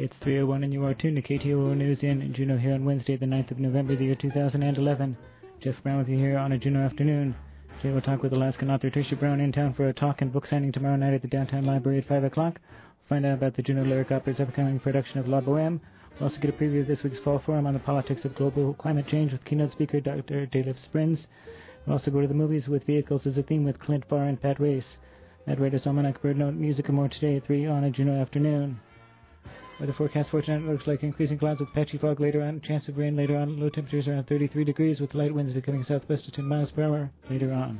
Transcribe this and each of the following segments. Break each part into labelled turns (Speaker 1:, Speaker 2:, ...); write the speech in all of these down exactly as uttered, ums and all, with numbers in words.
Speaker 1: It's three oh one and you are tuned to K T O O News in Juneau here on Wednesday, the ninth of November, the year two thousand eleven. Jeff Brown with you here on a Juneau afternoon. Today we'll talk with Alaskan author Tricia Brown in town for a talk and book signing tomorrow night at the Downtown Library at five o'clock. We'll find out about the Juneau Lyric Opera's upcoming production of La Boheme. We'll also get a preview of this week's Fall Forum on the politics of global climate change with keynote speaker Doctor Dave Sprins. We'll also go to the movies with Vehicles as a theme with Clint Barr and Pat Race. That Raiders Almanac, Bird Note, music and more today at three on a Juneau afternoon. Weather forecast for tonight looks like increasing clouds with patchy fog later on, chance of rain later on, low temperatures around thirty-three degrees with light winds becoming southwest to ten miles per hour later on.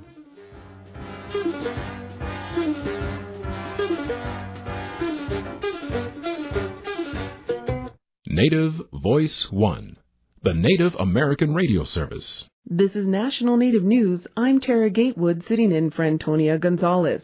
Speaker 2: Native Voice One, the Native American radio service.
Speaker 3: This is National Native News. I'm Tara Gatewood sitting in for Antonia Gonzalez.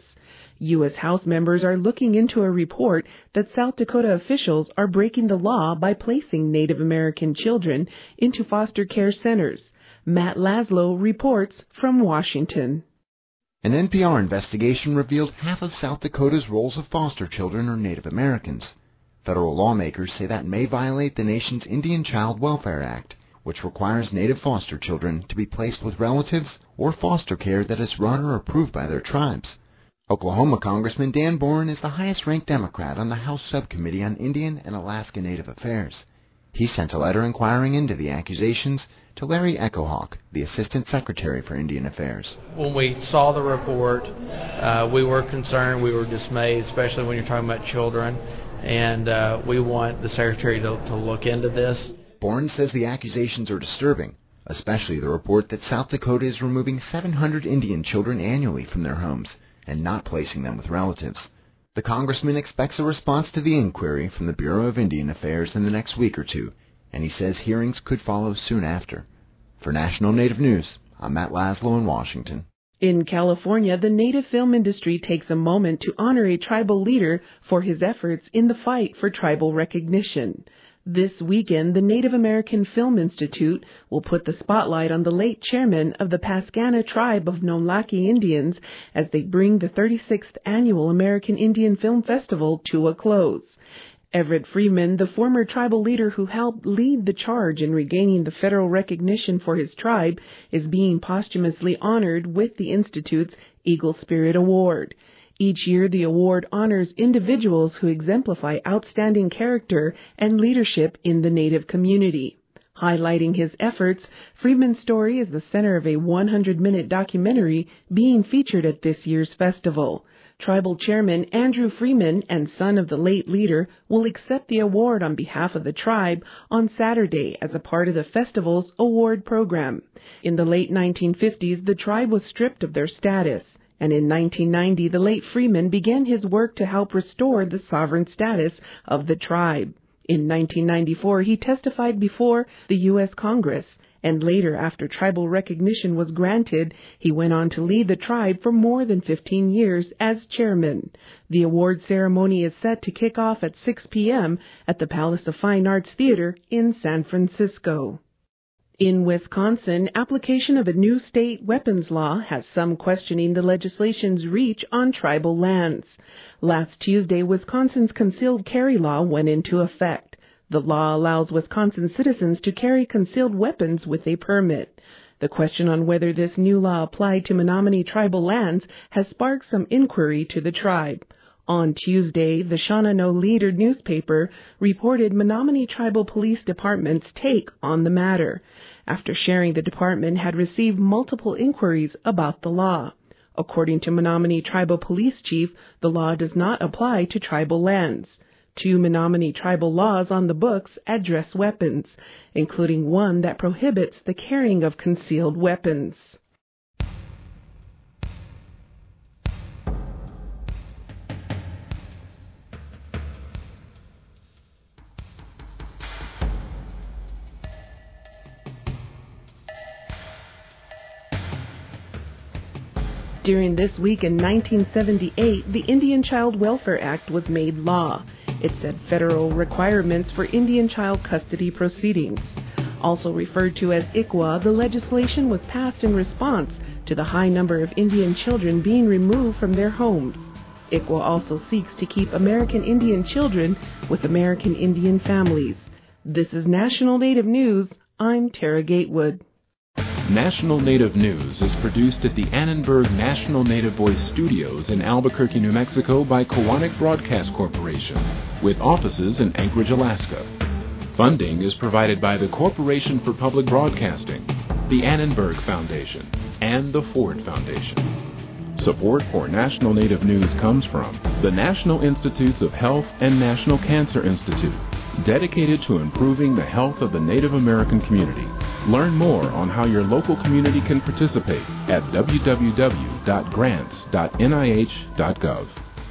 Speaker 3: U S House members are looking into a report that South Dakota officials are breaking the law by placing Native American children into foster care centers. Matt Laszlo reports from Washington.
Speaker 4: An N P R investigation revealed half of South Dakota's rolls of foster children are Native Americans. Federal lawmakers say that may violate the nation's Indian Child Welfare Act, which requires Native foster children to be placed with relatives or foster care that is run or approved by their tribes. Oklahoma Congressman Dan Boren is the highest-ranked Democrat on the House Subcommittee on Indian and Alaska Native Affairs. He sent a letter inquiring into the accusations to Larry Echohawk, the Assistant Secretary for Indian Affairs.
Speaker 5: When we saw the report, uh, we were concerned, we were dismayed, especially when you're talking about children, and uh, we want the Secretary to, to look into this.
Speaker 4: Boren says the accusations are disturbing, especially the report that South Dakota is removing seven hundred Indian children annually from their homes and not placing them with relatives. The congressman expects a response to the inquiry from the Bureau of Indian Affairs in the next week or two, and he says hearings could follow soon after. For National Native News, I'm Matt Laszlo in Washington.
Speaker 3: In California, the Native film industry takes a moment to honor a tribal leader for his efforts in the fight for tribal recognition. This weekend, the Native American Film Institute will put the spotlight on the late chairman of the Pascana tribe of Nomlaki Indians as they bring the thirty-sixth Annual American Indian Film Festival to a close. Everett Freeman, the former tribal leader who helped lead the charge in regaining the federal recognition for his tribe, is being posthumously honored with the Institute's Eagle Spirit Award. Each year, the award honors individuals who exemplify outstanding character and leadership in the Native community. Highlighting his efforts, Freeman's story is the center of a one hundred minute documentary being featured at this year's festival. Tribal Chairman Andrew Freeman and son of the late leader will accept the award on behalf of the tribe on Saturday as a part of the festival's award program. In the late nineteen fifties, the tribe was stripped of their status, and in nineteen ninety, the late Freeman began his work to help restore the sovereign status of the tribe. In nineteen ninety-four, he testified before the U S Congress, and later, after tribal recognition was granted, he went on to lead the tribe for more than fifteen years as chairman. The award ceremony is set to kick off at six p.m. at the Palace of Fine Arts Theater in San Francisco. In Wisconsin, application of a new state weapons law has some questioning the legislation's reach on tribal lands. Last Tuesday, Wisconsin's concealed carry law went into effect. The law allows Wisconsin citizens to carry concealed weapons with a permit. The question on whether this new law applied to Menominee tribal lands has sparked some inquiry to the tribe. On Tuesday, the Shawanoe Leader newspaper reported Menominee Tribal Police Department's take on the matter, after sharing the department had received multiple inquiries about the law. According to Menominee Tribal Police Chief, the law does not apply to tribal lands. Two Menominee tribal laws on the books address weapons, including one that prohibits the carrying of concealed weapons. During this week in nineteen seventy-eight, the Indian Child Welfare Act was made law. It set federal requirements for Indian child custody proceedings. Also referred to as I C W A, the legislation was passed in response to the high number of Indian children being removed from their homes. I C W A also seeks to keep American Indian children with American Indian families. This is National Native News. I'm Tara Gatewood.
Speaker 2: National Native News is produced at the Annenberg National Native Voice Studios in Albuquerque, New Mexico by Koahnic Broadcast Corporation, with offices in Anchorage, Alaska. Funding is provided by the Corporation for Public Broadcasting, the Annenberg Foundation, and the Ford Foundation. Support for National Native News comes from the National Institutes of Health and National Cancer Institute, dedicated to improving the health of the Native American community. Learn more on how your local community can participate at w w w dot grants dot n i h dot gov.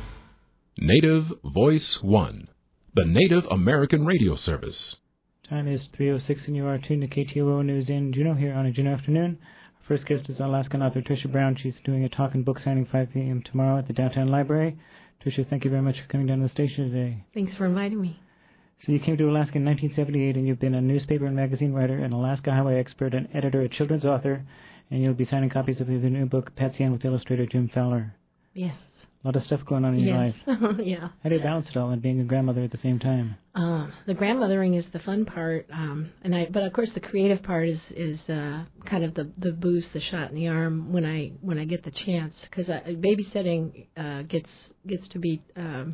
Speaker 2: Native Voice One, the Native American radio service.
Speaker 1: Time is three oh six and you are tuned to K T O O News in Juneau here on a Juneau afternoon. Our first guest is Alaskan author Tricia Brown. She's doing a talk and book signing five p.m. tomorrow at the Downtown Library. Tricia, thank you very much for coming down to the station today.
Speaker 6: Thanks for inviting me.
Speaker 1: So you came to Alaska in nineteen seventy-eight, and you've been a newspaper and magazine writer, an Alaska highway expert, an editor, a children's author, and you'll be signing copies of your new book, Patsy Ann, with illustrator Jim Fowler.
Speaker 6: Yes.
Speaker 1: A lot of stuff going on in
Speaker 6: yes.
Speaker 1: your life.
Speaker 6: Yeah.
Speaker 1: How do you balance it all and being a grandmother at the same time?
Speaker 6: Uh, the grandmothering is the fun part, um, and I. But of course, the creative part is is uh, kind of the the boost, the shot in the arm when I when I get the chance, because babysitting uh, gets gets to be um,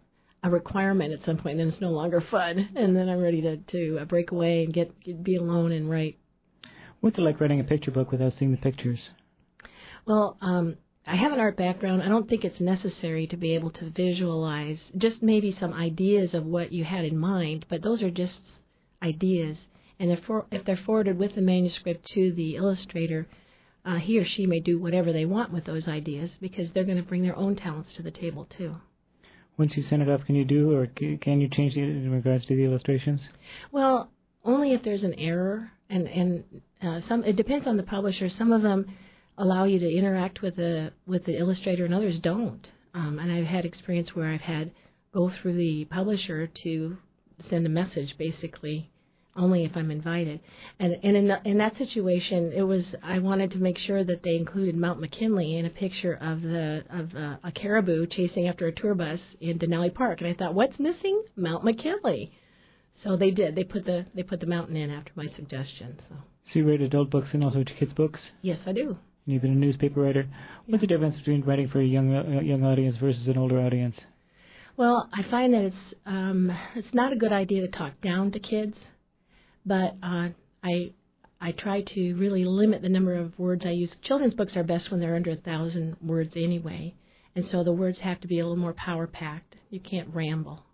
Speaker 6: a requirement at some point, and then it's no longer fun, and then I'm ready to to uh, break away and get, get be alone and write.
Speaker 1: What's it like writing a picture book without seeing the pictures?
Speaker 6: Well, um, I have an art background. I don't think it's necessary to be able to visualize just maybe some ideas of what you had in mind, but those are just ideas. And if, for, if they're forwarded with the manuscript to the illustrator, uh, he or she may do whatever they want with those ideas because they're going to bring their own talents to the table, too.
Speaker 1: Once you send it off, can you do or can you change it in regards to the illustrations?
Speaker 6: Well, only if there's an error, and, and uh, some it depends on the publisher. Some of them allow you to interact with the with the illustrator, and others don't. Um, and I've had experience where I've had go through the publisher to send a message, basically, only if I'm invited. And and in, the, in that situation, it was I wanted to make sure that they included Mount McKinley in a picture of the of uh, a caribou chasing after a tour bus in Denali Park. And I thought, what's missing? Mount McKinley. So they did. They put the they put the mountain in after my suggestion. So.
Speaker 1: So you write adult books and also kids' books?
Speaker 6: Yes, I do.
Speaker 1: And you've been a newspaper writer. What's the difference between writing for a young uh, young audience versus an older audience?
Speaker 6: Well, I find that it's um, it's not a good idea to talk down to kids, but uh, I I try to really limit the number of words I use. Children's books are best when they're under a thousand words anyway, and so the words have to be a little more power packed. You can't ramble.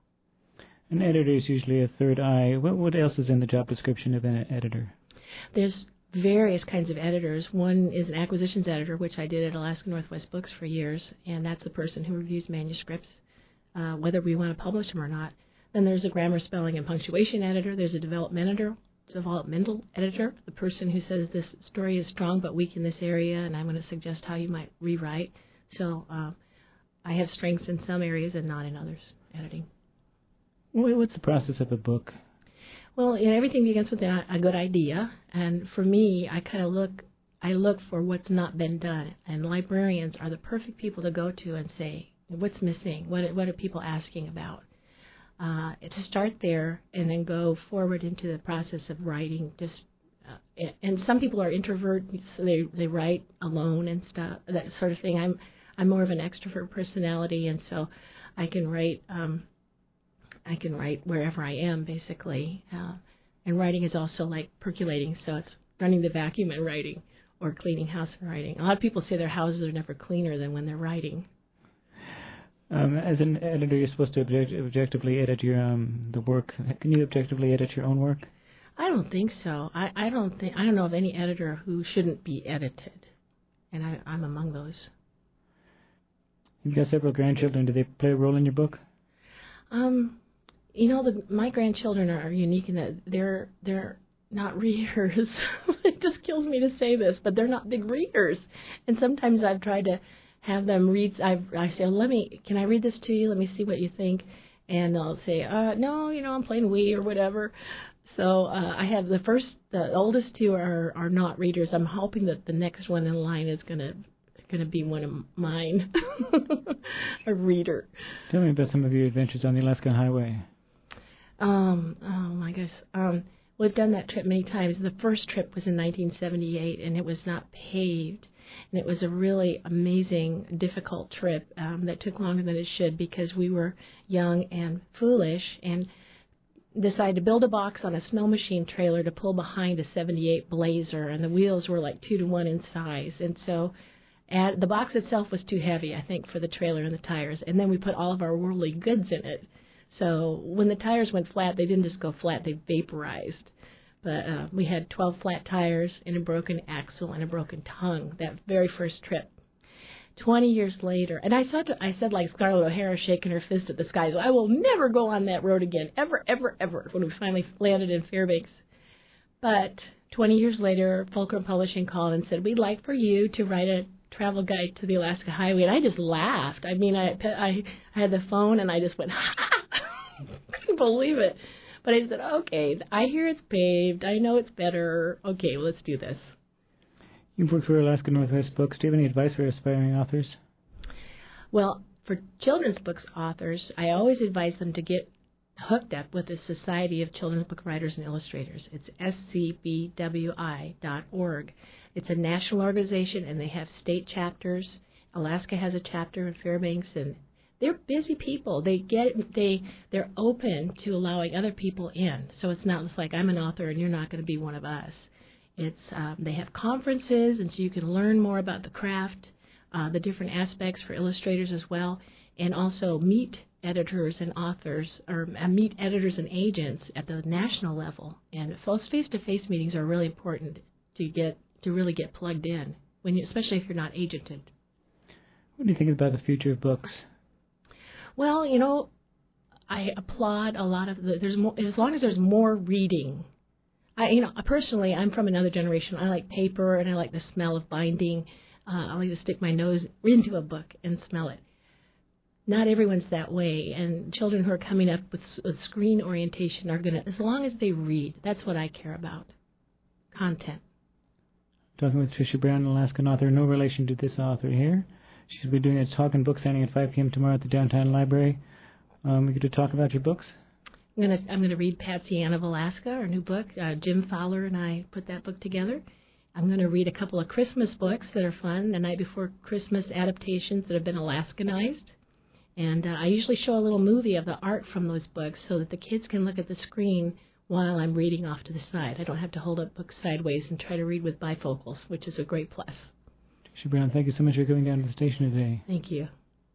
Speaker 1: An editor is usually a third eye. What what else is in the job description of an editor?
Speaker 6: There's various kinds of editors. One is an acquisitions editor, which I did at Alaska Northwest Books for years, and that's the person who reviews manuscripts, uh, whether we want to publish them or not. Then there's a grammar, spelling, and punctuation editor. There's a developmental developmental editor, the person who says this story is strong but weak in this area, and I'm going to suggest how you might rewrite. So uh, I have strengths in some areas and not in others, editing.
Speaker 1: What's the process of a book?
Speaker 6: Well, you know, everything begins with a, a good idea, and for me, I kind of look, I look for what's not been done, and librarians are the perfect people to go to and say, what's missing, what what are people asking about? Uh, to start there and then go forward into the process of writing. Just uh, and some people are introverts, so they they write alone and stuff, that sort of thing. I'm I'm more of an extrovert personality, and so I can write. Um, I can write wherever I am, basically. Uh, and writing is also like percolating, so it's running the vacuum and writing, or cleaning house and writing. A lot of people say their houses are never cleaner than when they're writing.
Speaker 1: Um, as an editor, you're supposed to object- objectively edit your um, the work. Can you objectively edit your own work?
Speaker 6: I don't think so. I, I don't think I don't know of any editor who shouldn't be edited, and I, I'm among those.
Speaker 1: You've got several grandchildren. Do they play a role in your book?
Speaker 6: Um. You know, the, my grandchildren are unique in that they're they're not readers. It just kills me to say this, but they're not big readers. And sometimes I've tried to have them read. I've, I say, let me, can I read this to you? Let me see what you think. And they'll say, uh, no, you know, I'm playing Wii or whatever. So uh, I have the first, the oldest two are are not readers. I'm hoping that the next one in line is going to going to be one of mine, a reader.
Speaker 1: Tell me about some of your adventures on the Alaskan Highway.
Speaker 6: Um, oh, my gosh. Um, we've done that trip many times. The first trip was in nineteen seventy-eight, and it was not paved. And it was a really amazing, difficult trip um, that took longer than it should because we were young and foolish and decided to build a box on a snow machine trailer to pull behind a seventy-eight Blazer, and the wheels were like two to one in size. And so and the box itself was too heavy, I think, for the trailer and the tires. And then we put all of our worldly goods in it. So when the tires went flat, they didn't just go flat, they vaporized. But uh, we had twelve flat tires and a broken axle and a broken tongue that very first trip. Twenty years later, and I said, I said like Scarlett O'Hara shaking her fist at the sky, I will never go on that road again, ever, ever, ever, when we finally landed in Fairbanks. But twenty years later, Fulcrum Publishing called and said, we'd like for you to write a travel guide to the Alaska Highway. And I just laughed. I mean, I, I, I had the phone and I just went, ha! Couldn't believe it. But I said, okay, I hear it's paved. I know it's better. Okay, well, let's do this.
Speaker 1: You've worked for Alaska Northwest Books. Do you have any advice for aspiring authors?
Speaker 6: Well, for children's books authors, I always advise them to get hooked up with the Society of Children's Book Writers and Illustrators. It's S C B W I dot org. It's a national organization, and they have state chapters. Alaska has a chapter in Fairbanks, and they're busy people. They get they they're open to allowing other people in. So it's not like I'm an author and you're not going to be one of us. It's um, they have conferences, and so you can learn more about the craft, uh, the different aspects for illustrators as well, and also meet editors and authors, or uh, meet editors and agents at the national level. And those face-to-face meetings are really important to get to really get plugged in, when you, especially if you're not agented.
Speaker 1: What do you think about the future of books?
Speaker 6: Well, you know, I applaud a lot of the, there's more, as long as there's more reading. I, you know, personally, I'm from another generation. I like paper, and I like the smell of binding. Uh, I like to stick my nose into a book and smell it. Not everyone's that way, and children who are coming up with, with screen orientation are going to, as long as they read, that's what I care about, content.
Speaker 1: Talking with Tricia Brown, an Alaskan author, no relation to this author here. She'll be doing a talk and book signing at five p.m. tomorrow at the Downtown Library. Um, we get to talk about your books.
Speaker 6: I'm going to I'm going to read Patsy Ann of Alaska, our new book. Uh, Jim Fowler and I put that book together. I'm going to read a couple of Christmas books that are fun, the night before Christmas adaptations that have been Alaskanized. And uh, I usually show a little movie of the art from those books so that the kids can look at the screen while I'm reading off to the side. I don't have to hold up books sideways and try to read with bifocals, which is a great plus.
Speaker 1: Tricia Brown, thank you so much for coming down to the station today.
Speaker 6: Thank you.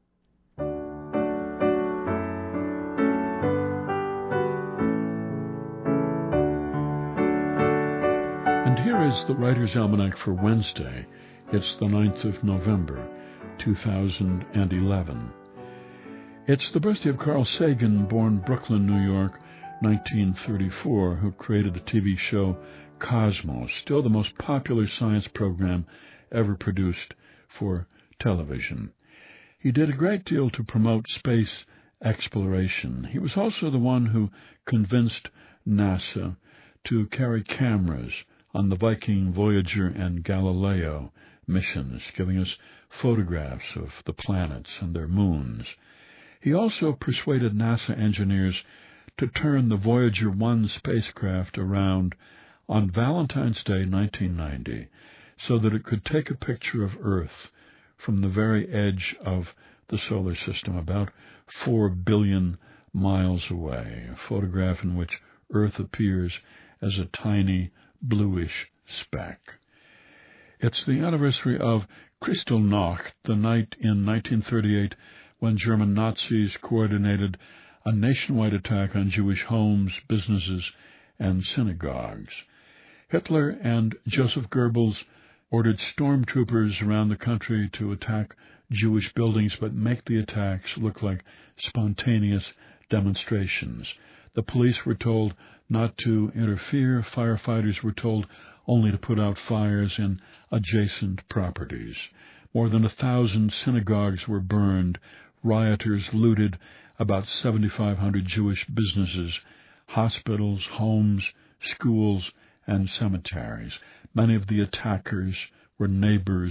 Speaker 7: And here is the Writer's Almanac for Wednesday. It's the ninth of November, two thousand eleven. It's the birthday of Carl Sagan, born Brooklyn, New York, nineteen thirty-four, who created the T V show Cosmos, still the most popular science program ever produced for television. He did a great deal to promote space exploration. He was also the one who convinced NASA to carry cameras on the Viking, Voyager, and Galileo missions, giving us photographs of the planets and their moons. He also persuaded NASA engineers to turn the Voyager one spacecraft around on Valentine's Day, nineteen ninety, so that it could take a picture of Earth from the very edge of the solar system, about four billion miles away, a photograph in which Earth appears as a tiny bluish speck. It's the anniversary of Kristallnacht, the night in nineteen thirty-eight when German Nazis coordinated a nationwide attack on Jewish homes, businesses, and synagogues. Hitler and Joseph Goebbels ordered stormtroopers around the country to attack Jewish buildings, but make the attacks look like spontaneous demonstrations. The police were told not to interfere. Firefighters were told only to put out fires in adjacent properties. More than a thousand synagogues were burned. Rioters looted about seventy-five hundred Jewish businesses, hospitals, homes, schools, and cemeteries. Many of the attackers were neighbors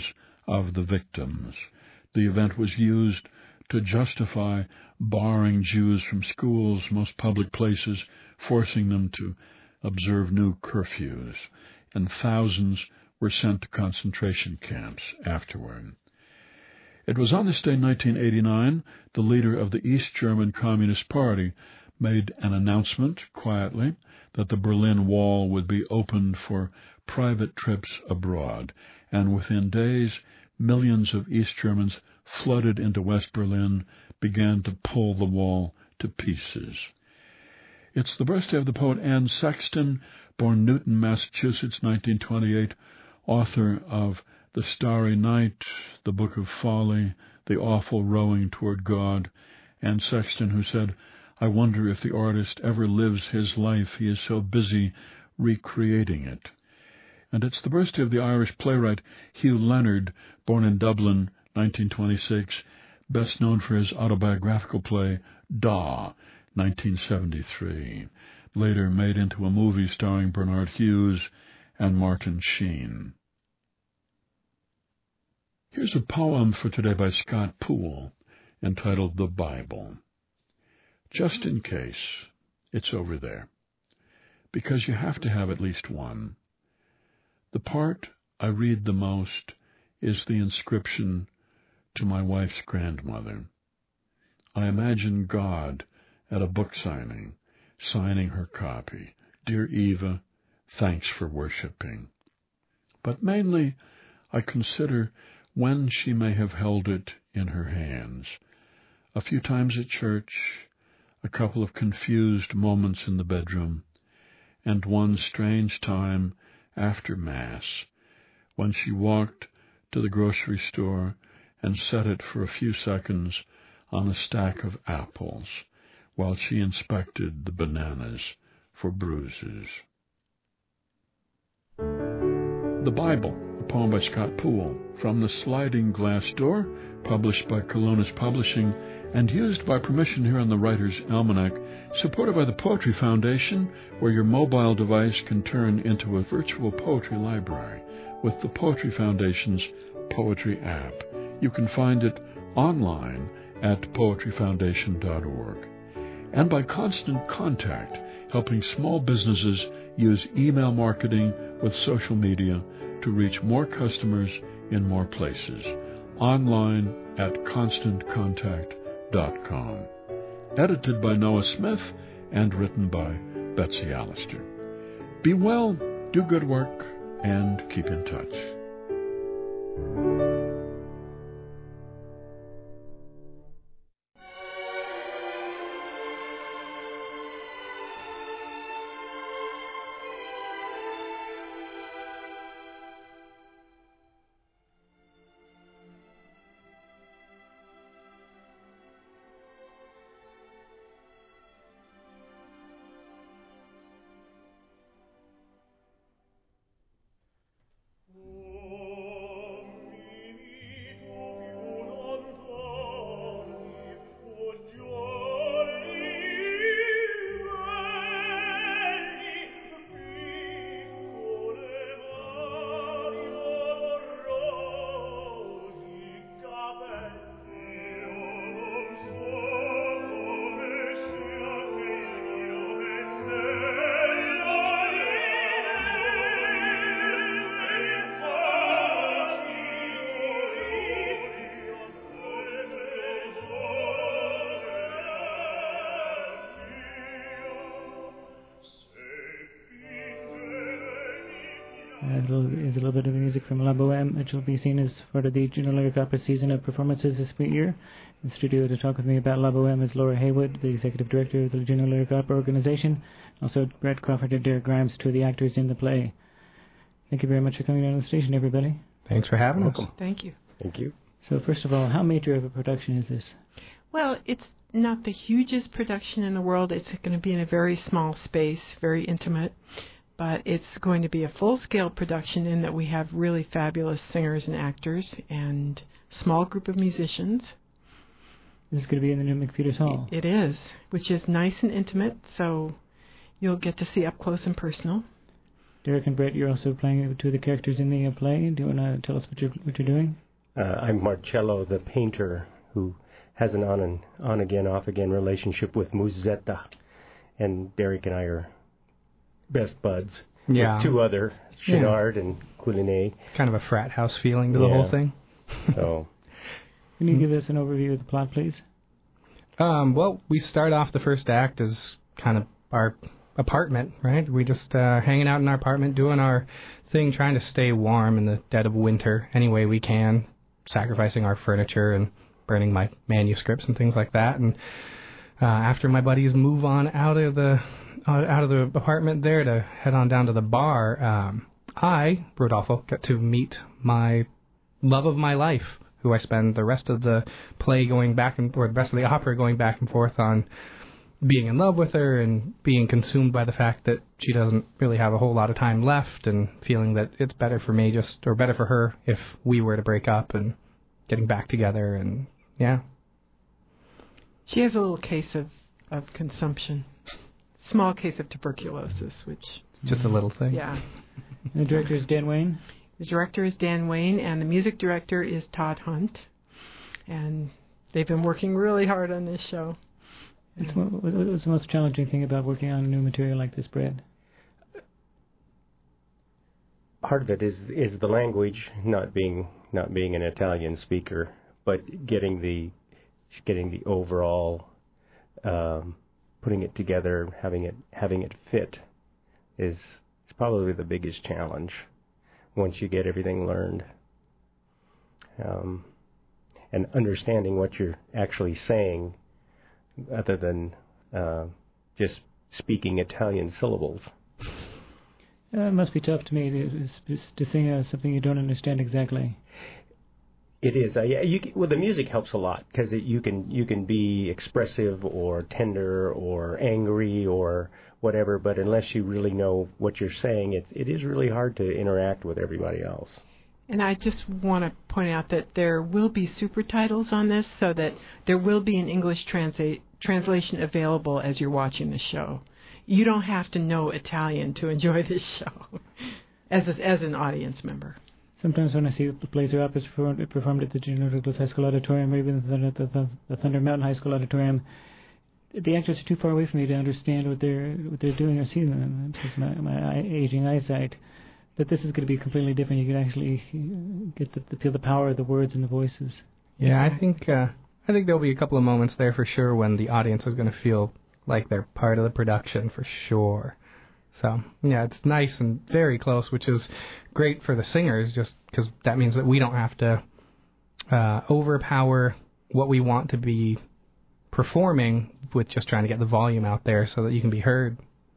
Speaker 7: of the victims. The event was used to justify barring Jews from schools, most public places, forcing them to observe new curfews, and thousands were sent to concentration camps afterward. It was on this day, nineteen eighty-nine, the leader of the East German Communist Party made an announcement, quietly, that the Berlin Wall would be opened for private trips abroad, and within days, millions of East Germans flooded into West Berlin, began to pull the wall to pieces. It's the birthday of the poet Anne Sexton, born Newton, Massachusetts, nineteen twenty-eight, author of The Starry Night, The Book of Folly, The Awful Rowing Toward God. Anne Sexton, who said, "I wonder if the artist ever lives his life. He is so busy recreating it." And it's the birthday of the Irish playwright Hugh Leonard, born in Dublin, nineteen twenty-six, best known for his autobiographical play Daw, nineteen seventy-three, later made into a movie starring Bernard Hughes and Martin Sheen. Here's a poem for today by Scott Poole, entitled The Bible. Just in case, it's over there, because you have to have at least one. The part I read the most is the inscription to my wife's grandmother. I imagine God at a book signing, signing her copy. Dear Eva, thanks for worshiping. But mainly, I consider when she may have held it in her hands. A few times at church, a couple of confused moments in the bedroom, and one strange time after Mass, when she walked to the grocery store and set it for a few seconds on a stack of apples, while she inspected the bananas for bruises. The Bible, a poem by Scott Poole, from The Sliding Glass Door, published by Colonus Publishing, and used by permission here on the Writer's Almanac, supported by the Poetry Foundation, where your mobile device can turn into a virtual poetry library with the Poetry Foundation's Poetry app. You can find it online at poetry foundation dot org. And by Constant Contact, helping small businesses use email marketing with social media to reach more customers in more places. Online at constant contact dot com. Edited by Noah Smith and written by Betsy Allister. Be well, do good work, and keep in touch.
Speaker 1: Is a little bit of music from La Boheme, which will be seen as part of the Juno Lyric Opera season of performances this year. In the studio to talk with me about La Boheme is Laura Haywood, the executive director of the Juno Lyric Opera organization. Also, Brett Crawford and Derek Grimes, two of the actors in the play. Thank you very much for coming down to the station, everybody.
Speaker 8: Thanks for having us.
Speaker 3: Thank you.
Speaker 8: Thank you.
Speaker 1: So, first of all, how major of a production is this?
Speaker 3: Well, it's not the hugest production in the world. It's going to be in a very small space, very intimate. But it's going to be a full-scale production in that we have really fabulous singers and actors and a small group of musicians.
Speaker 1: This is going to be in the new McPeters Hall.
Speaker 3: It is, which is nice and intimate, so you'll get to see up close and personal.
Speaker 1: Derek and Brett, you're also playing two of the characters in the play. Do you want to tell us what you're, what you're doing?
Speaker 8: Uh, I'm Marcello, the painter, who has an on and on again, off again relationship with Musetta, and Derek and I are best buds.
Speaker 9: Yeah.
Speaker 8: With two other, Chenard yeah. and Coulinet.
Speaker 9: Kind of a frat house feeling to the
Speaker 8: yeah.
Speaker 9: whole thing.
Speaker 8: So,
Speaker 1: can you give us an overview of the plot, please?
Speaker 9: Um, well, we start off the first act as kind of our apartment, right? We just uh, hanging out in our apartment, doing our thing, trying to stay warm in the dead of winter any way we can, sacrificing our furniture and burning my manuscripts and things like that. And uh, after my buddies move on out of the uh, out of the apartment there to head on down to the bar, um, I, Rodolfo, get to meet my love of my life, who I spend the rest of the play going back and or the rest of the opera going back and forth on being in love with her and being consumed by the fact that she doesn't really have a whole lot of time left, and feeling that it's better for me just or better for her if we were to break up, and getting back together. And yeah,
Speaker 3: she has a little case of of consumption, small case of tuberculosis, which
Speaker 9: just a little thing.
Speaker 3: Yeah.
Speaker 1: The director is Dan Wayne.
Speaker 3: The director is Dan Wayne, and the music director is Todd Hunt. And they've been working really hard on this show.
Speaker 1: What was the most challenging thing about working on new material like this, Brad?
Speaker 8: Part of it is is the language, not being not being an Italian speaker, but getting the getting the overall, um, putting it together, having it having it fit, is is probably the biggest challenge. Once you get everything learned, um, and understanding what you're actually saying, other than uh, just speaking Italian syllables.
Speaker 1: Uh, it must be tough to me to, to sing uh, something you don't understand exactly.
Speaker 8: It is. Uh, yeah, you can, well, the music helps a lot because you can you can be expressive or tender or angry or whatever, but unless you really know what you're saying, it it is really hard to interact with everybody else.
Speaker 3: And I just want to point out that there will be super titles on this, so that there will be an English transa- translation available as you're watching the show. You don't have to know Italian to enjoy this show as a, as an audience member.
Speaker 1: Sometimes when I see the plays or operas performed, performed at the General Douglas High School Auditorium or even the, the, the, the Thunder Mountain High School Auditorium, the actors are too far away from me to understand what they're what they're doing or see them because my my aging eyesight. That this is going to be completely different. You can actually get the, feel the power of the words and the voices.
Speaker 9: Yeah, I think uh, I think there'll be a couple of moments there for sure when the audience is going to feel like they're part of the production for sure. So yeah, it's nice and very close, which is great for the singers, just because that means that we don't have to uh, overpower what we want to be performing with just trying to get the volume out there so that you can be heard.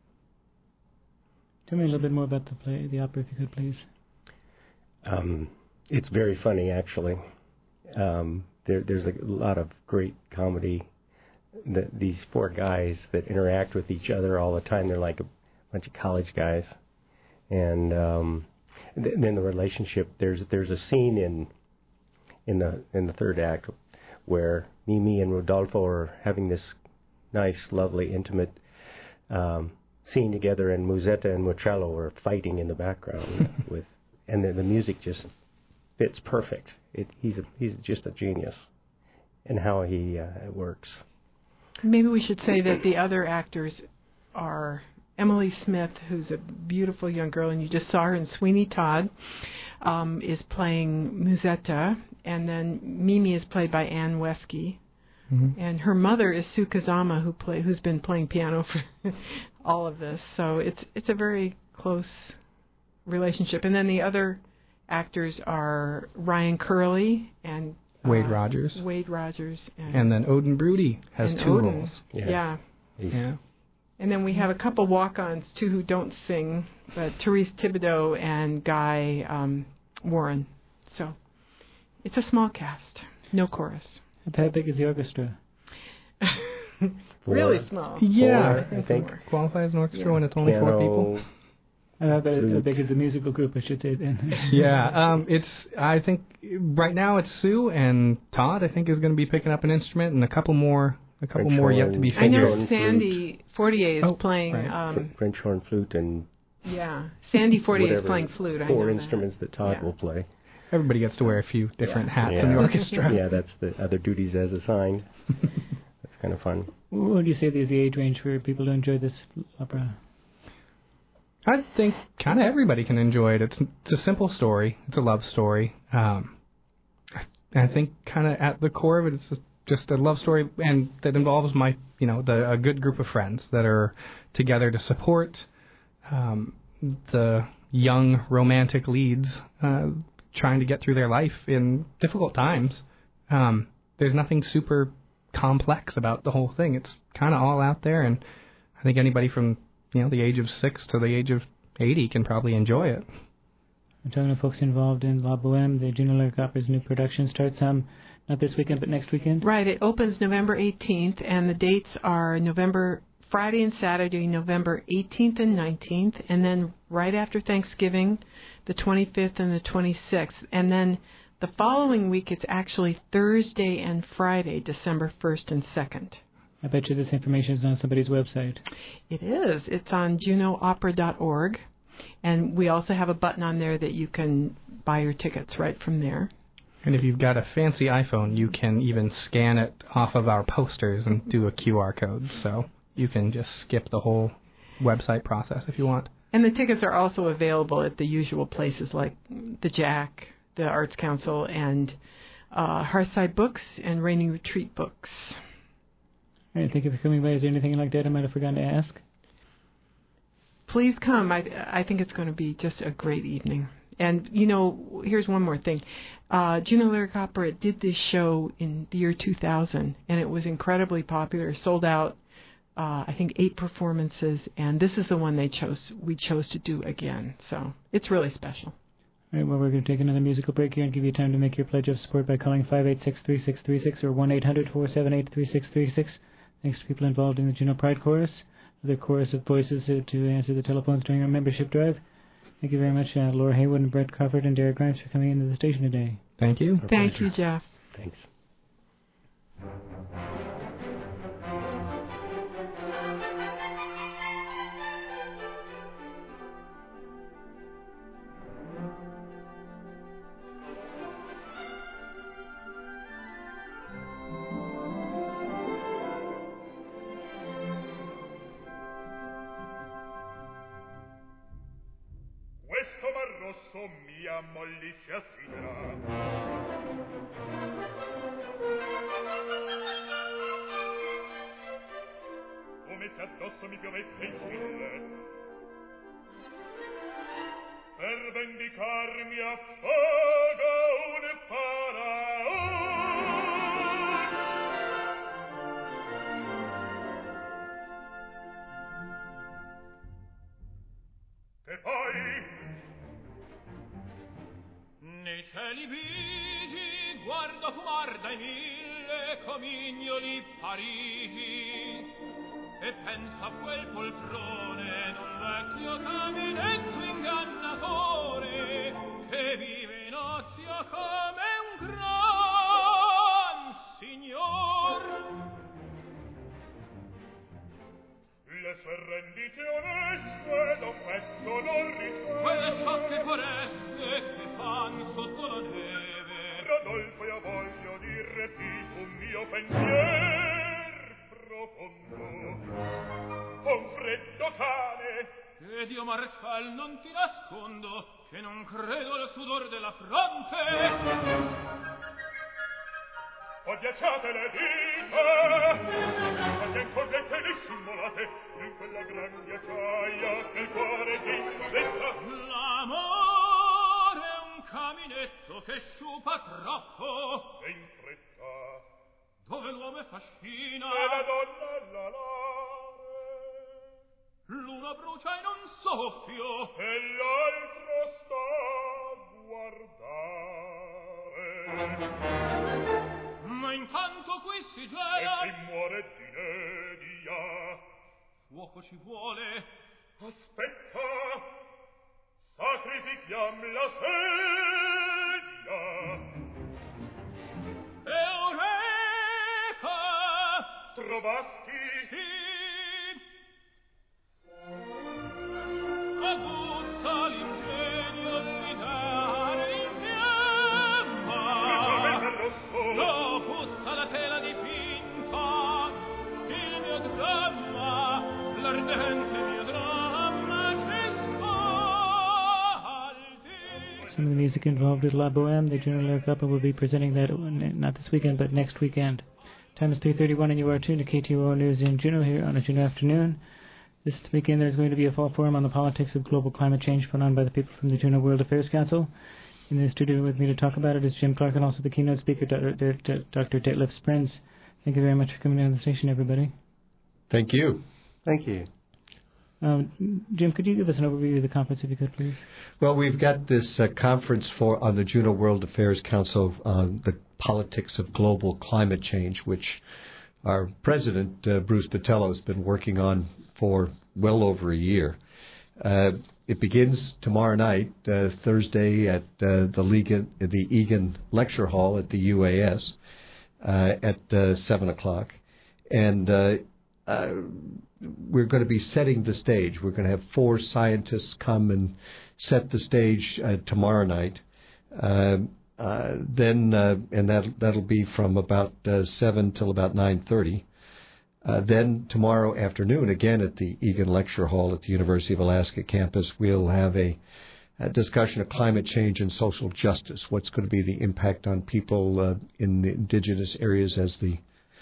Speaker 1: Tell me a little bit more about the play, the opera, if you could, please.
Speaker 8: Um, it's very funny, actually. Um, there, there's a lot of great comedy. The, these four guys that interact with each other all the time, they're like a bunch of college guys. And um, th- then the relationship, there's there's a scene in in the in the third act where Mimi and Rodolfo are having this nice, lovely, intimate um scene together, and Musetta and Marcello are fighting in the background with, and the, the music just fits perfect. It, he's a, he's just a genius in how he uh, works.
Speaker 3: Maybe we should say that the other actors are Emily Smith, who's a beautiful young girl, and you just saw her in Sweeney Todd, um, is playing Musetta, and then Mimi is played by Anne Wesky. Mm-hmm. And her mother is Sue Kazama, who play who's been playing piano for all of this. So it's it's a very close relationship. And then the other actors are Ryan Curley and uh,
Speaker 9: Wade Rogers.
Speaker 3: Wade Rogers. And,
Speaker 9: and then Odin Broody has two
Speaker 3: Odin.
Speaker 9: roles.
Speaker 3: Yeah. Yeah.
Speaker 9: yeah.
Speaker 3: And then we have a couple walk-ons, too, who don't sing, but Therese Thibodeau and Guy um, Warren. So it's a small cast, no chorus.
Speaker 1: How big is the orchestra?
Speaker 3: Really small.
Speaker 9: Yeah,
Speaker 8: four, I think.
Speaker 9: Qualifies as an orchestra
Speaker 3: yeah.
Speaker 9: when it's only
Speaker 8: Piano,
Speaker 9: four people.
Speaker 1: Uh, but how big is the musical group, I should say, then?
Speaker 9: yeah, um, it's, I think, right now it's Sue and Todd, I think, is going to be picking up an instrument, and a couple more a couple
Speaker 8: French
Speaker 9: more
Speaker 8: horn,
Speaker 9: yet to be
Speaker 3: I
Speaker 9: figured.
Speaker 3: know Sandy Fortier is
Speaker 9: oh,
Speaker 3: playing...
Speaker 9: right.
Speaker 3: Um,
Speaker 8: French horn, flute, and...
Speaker 3: Yeah, Sandy Fortier
Speaker 8: whatever,
Speaker 3: is playing flute. I
Speaker 8: Four
Speaker 3: know
Speaker 8: instruments
Speaker 3: that,
Speaker 8: that Todd
Speaker 3: yeah.
Speaker 8: will play.
Speaker 9: everybody gets to wear a few different
Speaker 3: Yeah.
Speaker 9: hats
Speaker 8: Yeah.
Speaker 9: in the orchestra.
Speaker 8: Yeah, that's the other duties as assigned. That's kind of fun.
Speaker 1: What would you say is the age range for people to enjoy this opera?
Speaker 9: I think kind of everybody can enjoy it. It's, it's a simple story. It's a love story. Um, I think kind of at the core of it, it's just a love story, and that involves my, you know, the, a good group of friends that are together to support um, the young romantic leads uh, trying to get through their life in difficult times. Um, there's nothing super complex about the whole thing. It's kind of all out there, and I think anybody from, you know, the age of six to the age of eighty can probably enjoy it.
Speaker 1: I'm talking to folks involved in La Boheme. The Juneau Lyric Opera's new production starts um, not this weekend, but next weekend.
Speaker 3: Right. It opens November eighteenth, and the dates are November Friday and Saturday, November eighteenth and nineteenth, and then right after Thanksgiving, the twenty-fifth and the twenty-sixth, and then the following week it's actually Thursday and Friday, December first and second.
Speaker 1: I bet you this information is on somebody's website.
Speaker 3: It is. It's on juneau opera dot org, and we also have a button on there that you can buy your tickets right from there.
Speaker 9: And if you've got a fancy iPhone, you can even scan it off of our posters and do a Q R code, so you can just skip the whole website process if you want.
Speaker 3: And the tickets are also available at the usual places like the Jack, the Arts Council, and uh, Hearthside Books and Rainy Retreat Books.
Speaker 1: All right, thank you for coming by. Is there anything like that I might have forgotten to ask?
Speaker 3: Please come. I I think it's going to be just a great evening. And, you know, here's one more thing. Uh, Juneau Lyric Opera did this show in the year two thousand, and it was incredibly popular, sold out, uh, I think, eight performances, and this is the one they chose. we chose to do again. So it's really special.
Speaker 1: All right, well, we're going to take another musical break here and give you time to make your pledge of support by calling five eight six, three six three six or one eight hundred, four seven eight, three six three six. Thanks to people involved in the Juneau Pride Chorus, the chorus of voices to, to answer the telephones during our membership drive. Thank you very much, uh, Laura Haywood and Brett Crawford and Derek Grimes for coming into the station today.
Speaker 9: Thank you.
Speaker 3: Our Thank pleasure. you, Jeff.
Speaker 8: Thanks.
Speaker 10: Mia molli si assidera. Come se addosso mi piovesse il fille, per vendicarmi affoga un faraone. E poi nei cieli vigi guardo fumar dai mille comignoli Parigi e penso a quel poltrone d'un vecchio caminetto ingannatore che vive in ozio come un gran signor. Le sue rendite oneste da un petto non riceve quelle sciocche foreste che fan sotto la neve. Rodolfo, io voglio dire più un mio pensier profondo, un freddo cane. Ed io, Marcel, non ti nascondo che non credo al sudor della fronte. O ghiacciate le dita, quasi incorrette dissimulate, in quella gran ghiacciaia che il cuore ti detta. L'amore è un caminetto che sciupa troppo, e in fretta, dove l'uomo è fascina, e la donna l'alare. L'uno brucia in un soffio, e l'altro sta a guardare. Ma intanto qui si gela e si muore di nedia. Fuoco ci vuole. Aspetta, sacrifichiam la sedia. Eureka! Trovasti? Sì. Aguzza l'ingegno, l'idea, l'insieme.
Speaker 1: Some of the music involved with La Boheme. The Juno Lyric Opera will be presenting that not this weekend, but next weekend. Time is three thirty-one, and you are tuned to K T O O News in Juneau here on a Juneau afternoon. This weekend there's going to be a fall forum on the politics of global climate change put on by the people from the Juneau World Affairs Council. In the studio with me to talk about it is Jim Clark and also the keynote speaker, Doctor Detlef Sprins. Thank you very much for coming down to the station, everybody.
Speaker 11: Thank you.
Speaker 8: Thank you.
Speaker 1: Um, Jim, could you give us an overview of the conference, if you could, please?
Speaker 11: Well, we've got this uh, conference for on the Juneau World Affairs Council on the politics of global climate change, which our president, uh, Bruce Botelho, has been working on for well over a year. Uh, it begins tomorrow night, uh, Thursday, at uh, the, Legan, the Egan Lecture Hall at the U A S uh, at uh, seven o'clock. And uh, uh, we're going to be setting the stage. We're going to have four scientists come and set the stage uh, tomorrow night. Uh, uh, then, uh, and that, that'll be from about uh, seven till about nine thirty. Uh, then tomorrow afternoon, again at the Egan Lecture Hall at the University of Alaska campus, we'll have a, a discussion of climate change and social justice. What's going to be the impact on people uh, in the indigenous areas as the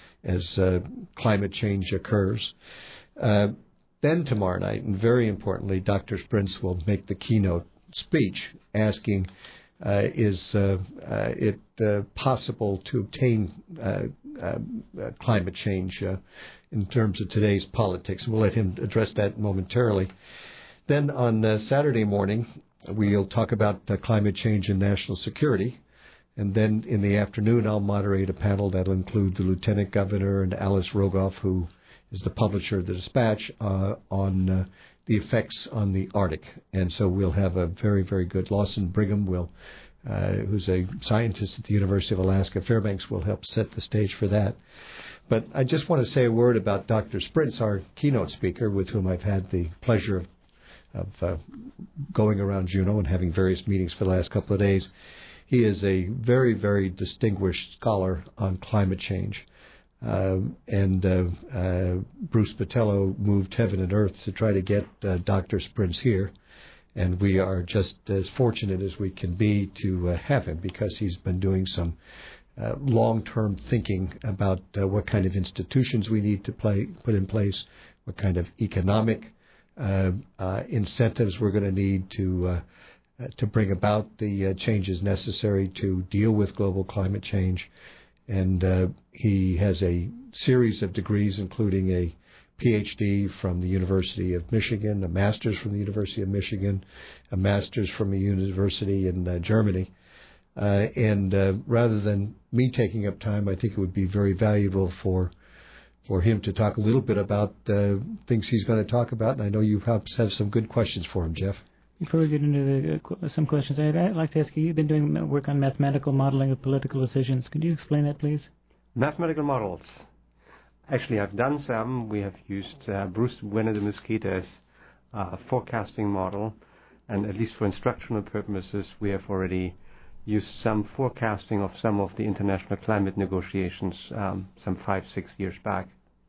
Speaker 11: as uh, climate change occurs. Uh, then tomorrow night, and very importantly, Doctor Sprins will make the keynote speech asking, uh, is uh, uh, it uh, possible to obtain uh, uh, uh, climate change uh, in terms of today's politics? We'll let him address that momentarily. Then on uh, Saturday morning, we'll talk about uh, climate change and national security. And then in the afternoon, I'll moderate a panel that will include the Lieutenant Governor and Alice Rogoff, who is the publisher of the Dispatch, uh, on uh, the effects on the Arctic. And so we'll have a very, very good Lawson Brigham, will, uh, who's a scientist at the University of Alaska Fairbanks, will help set the stage for that. But I just want to say a word about Doctor Sprins, our keynote speaker, with whom I've had the pleasure of, of uh, going around Juneau and having various meetings for the last couple of days. He is a very, very distinguished scholar on climate change. Uh, and uh, uh, Bruce Botelho moved heaven and earth to try to get uh, Doctor Sprins here. And we are just as fortunate as we can be to uh, have him, because he's been doing some uh, long-term thinking about uh, what kind of institutions we need to play, put in place, what kind of economic uh, uh, incentives we're going to need to uh, Uh, to bring about the uh, changes necessary to deal with global climate change. And uh, he has a series of degrees, including a P H D from the University of Michigan, a master's from the University of Michigan, a master's from a university in uh, Germany. Uh, and uh, rather than me taking up time, I think it would be very valuable for for him to talk a little bit about uh, things he's going to talk about. And I know you have, have some good questions for him, Jeff.
Speaker 1: Before we get into the, uh, some questions, I'd, I'd like to ask you, you've been doing work on mathematical modeling of political decisions. Could you explain that, please?
Speaker 8: Mathematical models. Actually, I've done some. We have used uh, Bruce Bueno de Mesquita's uh, forecasting model, and at least for instructional purposes, we have already used some forecasting of some of the international climate negotiations um, some five, six years back.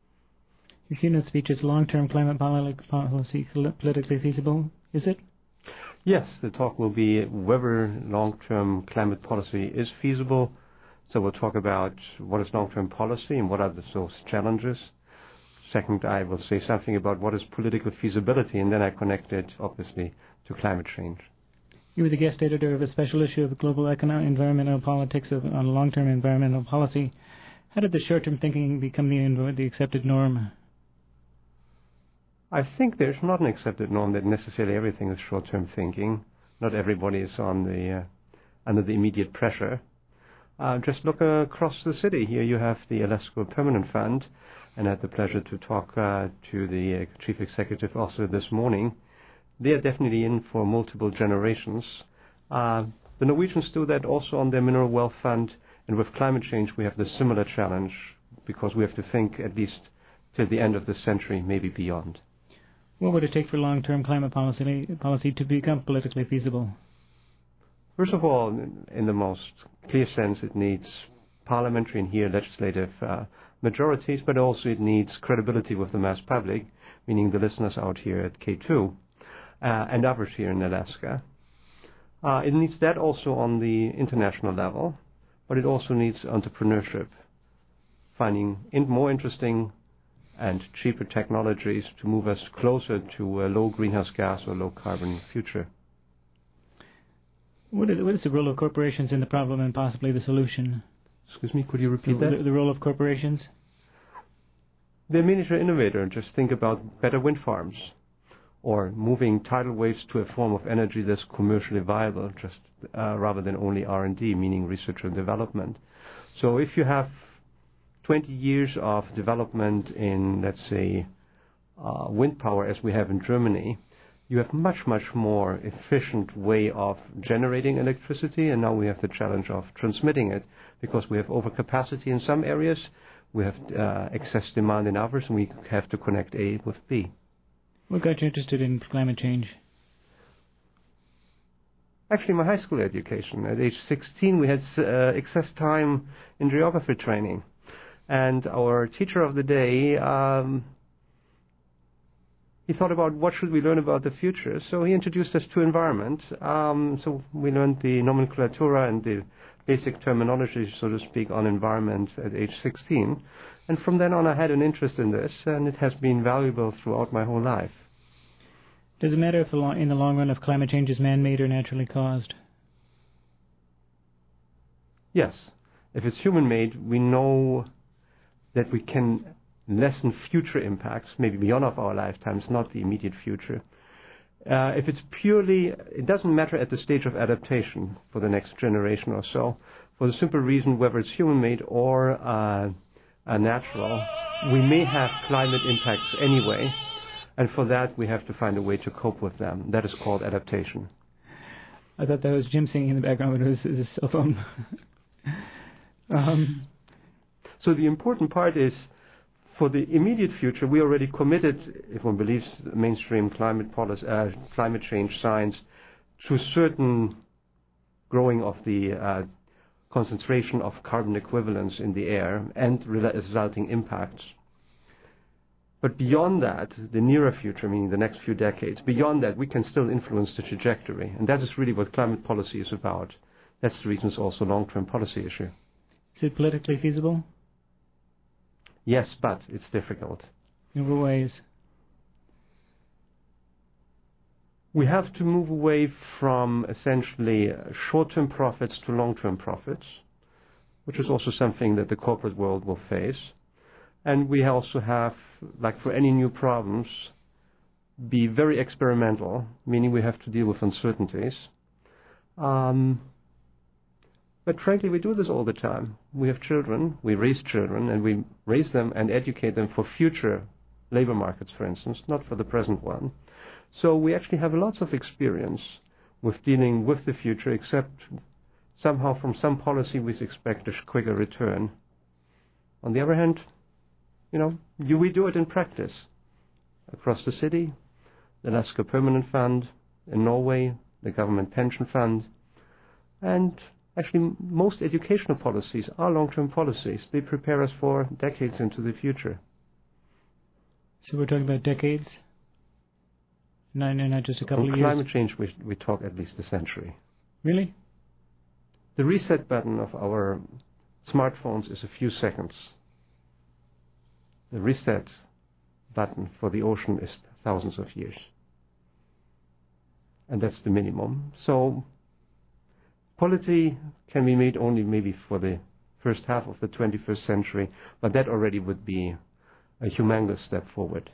Speaker 1: Your keynote speech is long-term climate policy politically feasible, is it?
Speaker 8: Yes, the talk will be whether long-term climate policy is feasible. So we'll talk about what is long-term policy and what are the source challenges. Second, I will say something about what is political feasibility, and then I connect it, obviously, to climate change.
Speaker 1: You were the guest editor of a special issue of Global Economic Environmental Politics of, on long-term environmental policy. How did the short-term thinking become the, the accepted norm?
Speaker 8: I think there's not an accepted norm that necessarily everything is short-term thinking. Not everybody is on the uh, under the immediate pressure. Uh, just look uh, across the city. Here you have the Alaska Permanent Fund, and I had the pleasure to talk uh, to the uh, chief executive officer this morning. They are definitely in for multiple generations. Uh, the Norwegians do that also on their mineral wealth fund, and with climate change we have the similar challenge, because we have to think at least till the end of the century, maybe beyond.
Speaker 1: What would it take for long-term climate policy policy to become politically feasible?
Speaker 8: First of all, in the most clear sense, it needs parliamentary and here legislative uh, majorities, but also it needs credibility with the mass public,
Speaker 12: meaning the listeners out here at K two, uh, and others here in Alaska. Uh, it needs that also on the international level, but it also needs entrepreneurship, finding in more interesting and cheaper technologies to move us closer to a low greenhouse gas or low carbon future.
Speaker 1: What is, what is the role of corporations in the problem and possibly the solution?
Speaker 12: Excuse me, could you repeat
Speaker 1: the,
Speaker 12: that?
Speaker 1: The, the role of corporations?
Speaker 12: They're miniature innovator. Just think about better wind farms or moving tidal waves to a form of energy that's commercially viable, just uh, rather than only R and D, meaning research and development. So if you have twenty years of development in, let's say, uh, wind power as we have in Germany, you have much, much more efficient way of generating electricity, and now we have the challenge of transmitting it because we have overcapacity in some areas, we have uh, excess demand in others, and we have to connect A with B.
Speaker 1: What got you interested in climate change?
Speaker 12: Actually, my high school education. At age sixteen, we had uh, excess time in geography training. And our teacher of the day, um, he thought about what should we learn about the future. So he introduced us to environment. Um, so we learned the nomenclatura and the basic terminology, so to speak, on environment at age sixteen. And from then on, I had an interest in this, and it has been valuable throughout my whole life.
Speaker 1: Does it matter if in the long run if climate change is man-made or naturally caused?
Speaker 12: Yes. If it's human-made, we know that we can lessen future impacts, maybe beyond of our lifetimes, not the immediate future. Uh, if it's purely, it doesn't matter at the stage of adaptation for the next generation or so, for the simple reason whether it's human-made or uh, uh, natural, we may have climate impacts anyway, and for that we have to find a way to cope with them. That is called adaptation.
Speaker 1: I thought that was Jim singing in the background, but it was his cell phone. um,
Speaker 12: so the important part is, for the immediate future, we already committed, if one believes mainstream climate policy, uh, climate change science, to certain growing of the uh, concentration of carbon equivalents in the air and resulting impacts. But beyond that, the nearer future, meaning the next few decades, beyond that, we can still influence the trajectory. And that is really what climate policy is about. That's the reason it's also a long-term policy issue.
Speaker 1: Is it politically feasible?
Speaker 12: Yes, but it's difficult.
Speaker 1: In what ways?
Speaker 12: We have to move away from essentially short-term profits to long-term profits, which is also something that the corporate world will face. And we also have, like for any new problems, be very experimental, meaning we have to deal with uncertainties. Um, But frankly, we do this all the time. We have children, we raise children, and we raise them and educate them for future labor markets, for instance, not for the present one. So we actually have lots of experience with dealing with the future, except somehow from some policy we expect a quicker return. On the other hand, you know, you, we do it in practice. Across the city, the Alaska Permanent Fund, in Norway, the Government Pension Fund, and actually, most educational policies are long-term policies. They prepare us for decades into the future.
Speaker 1: So we're talking about decades? No, no, not just a couple
Speaker 12: On
Speaker 1: of years?
Speaker 12: climate change, we, we talk at least a century.
Speaker 1: Really?
Speaker 12: The reset button of our smartphones is a few seconds. The reset button for the ocean is thousands of years. And that's the minimum. So policy can be made only maybe for the first half of the twenty-first century, but that already would be a humongous step forward.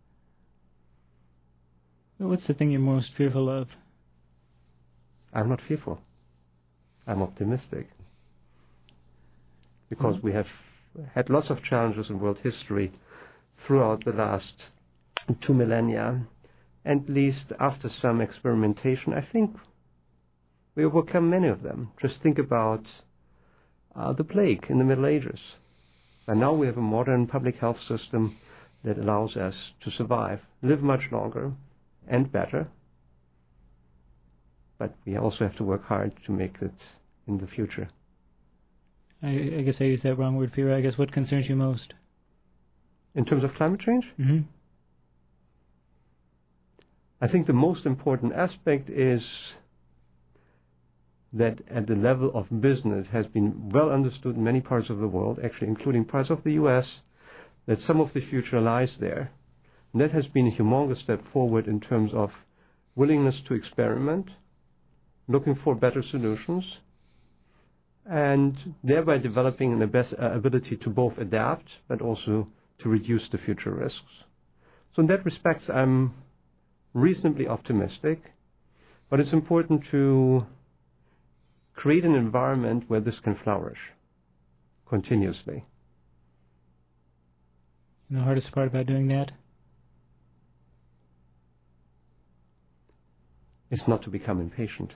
Speaker 1: What's the thing you're most fearful of?
Speaker 12: I'm not fearful. I'm optimistic. Because mm-hmm. we have had lots of challenges in world history throughout the last two millennia, and at least after some experimentation, I think we overcome many of them. Just think about uh, the plague in the Middle Ages. And now we have a modern public health system that allows us to survive, live much longer and better. But we also have to work hard to make it in the future.
Speaker 1: I, I guess I used that wrong word, fear. I guess what concerns you most?
Speaker 12: In terms of climate change?
Speaker 1: Mm-hmm.
Speaker 12: I think the most important aspect is that at the level of business has been well understood in many parts of the world, actually including parts of the U S, that some of the future lies there. And that has been a humongous step forward in terms of willingness to experiment, looking for better solutions, and thereby developing the best uh, ability to both adapt but also to reduce the future risks. So in that respect, I'm reasonably optimistic, but it's important to create an environment where this can flourish continuously.
Speaker 1: And the hardest part about doing that?
Speaker 12: Is not to become impatient.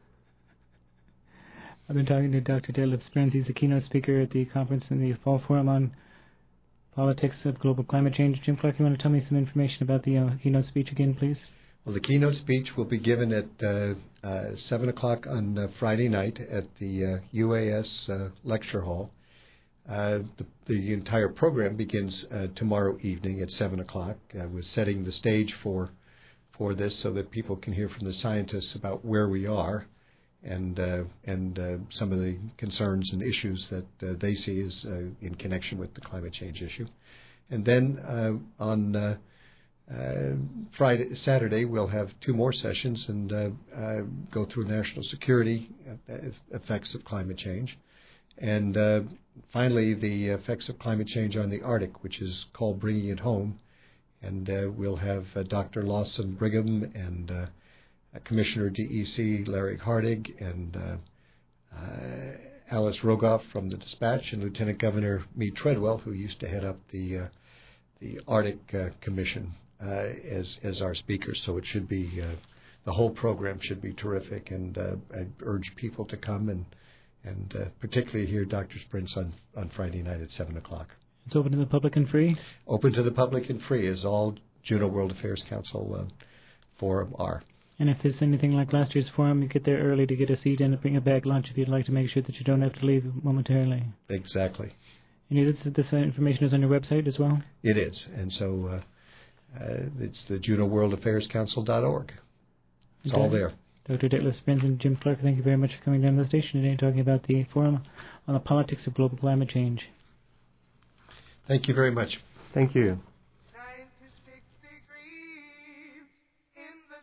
Speaker 1: I've been talking to Doctor Detlef Sprinz. He's a keynote speaker at the conference in the Fall Forum on Politics of Global Climate Change. Jim Clark, you want to tell me some information about the uh, keynote speech again, please?
Speaker 11: Well, the keynote speech will be given at uh, uh, seven o'clock on uh, Friday night at the uh, U A S uh, lecture hall. Uh, the, the entire program begins uh, tomorrow evening at seven o'clock. Uh, we're setting the stage for for this so that people can hear from the scientists about where we are and uh, and uh, some of the concerns and issues that uh, they see as uh, in connection with the climate change issue. And then uh, on uh, uh, Friday, Saturday, we'll have two more sessions and uh, uh, go through national security uh, effects of climate change. And uh, finally, the effects of climate change on the Arctic, which is called Bringing It Home. And uh, we'll have uh, Doctor Lawson Brigham and uh, Commissioner D E C Larry Hardig and uh, uh, Alice Rogoff from the Dispatch and Lieutenant Governor Meade Treadwell, who used to head up the uh, the Arctic uh, Commission, uh, as as our speakers. So it should be uh, the whole program should be terrific, and uh, I urge people to come and and uh, particularly hear Doctor Sprinz on on Friday night at seven o'clock.
Speaker 1: It's open to the public and free?
Speaker 11: Open to the public and free, as all Juneau World Affairs Council uh, forum are.
Speaker 1: And if it's anything like last year's forum, you get there early to get a seat and bring a bag lunch if you'd like to make sure that you don't have to leave momentarily.
Speaker 11: Exactly.
Speaker 1: And this, this information is on your website as well?
Speaker 11: It is. And so uh, uh, it's the Juneau World Affairs Council dot org. It's okay. All there.
Speaker 1: Doctor Detlef Sprinz and Jim Clark, thank you very much for coming down to the station today and talking about the forum on the politics of global climate change.
Speaker 11: Thank you very much.
Speaker 12: Thank you.
Speaker 10: ninety-six degrees in the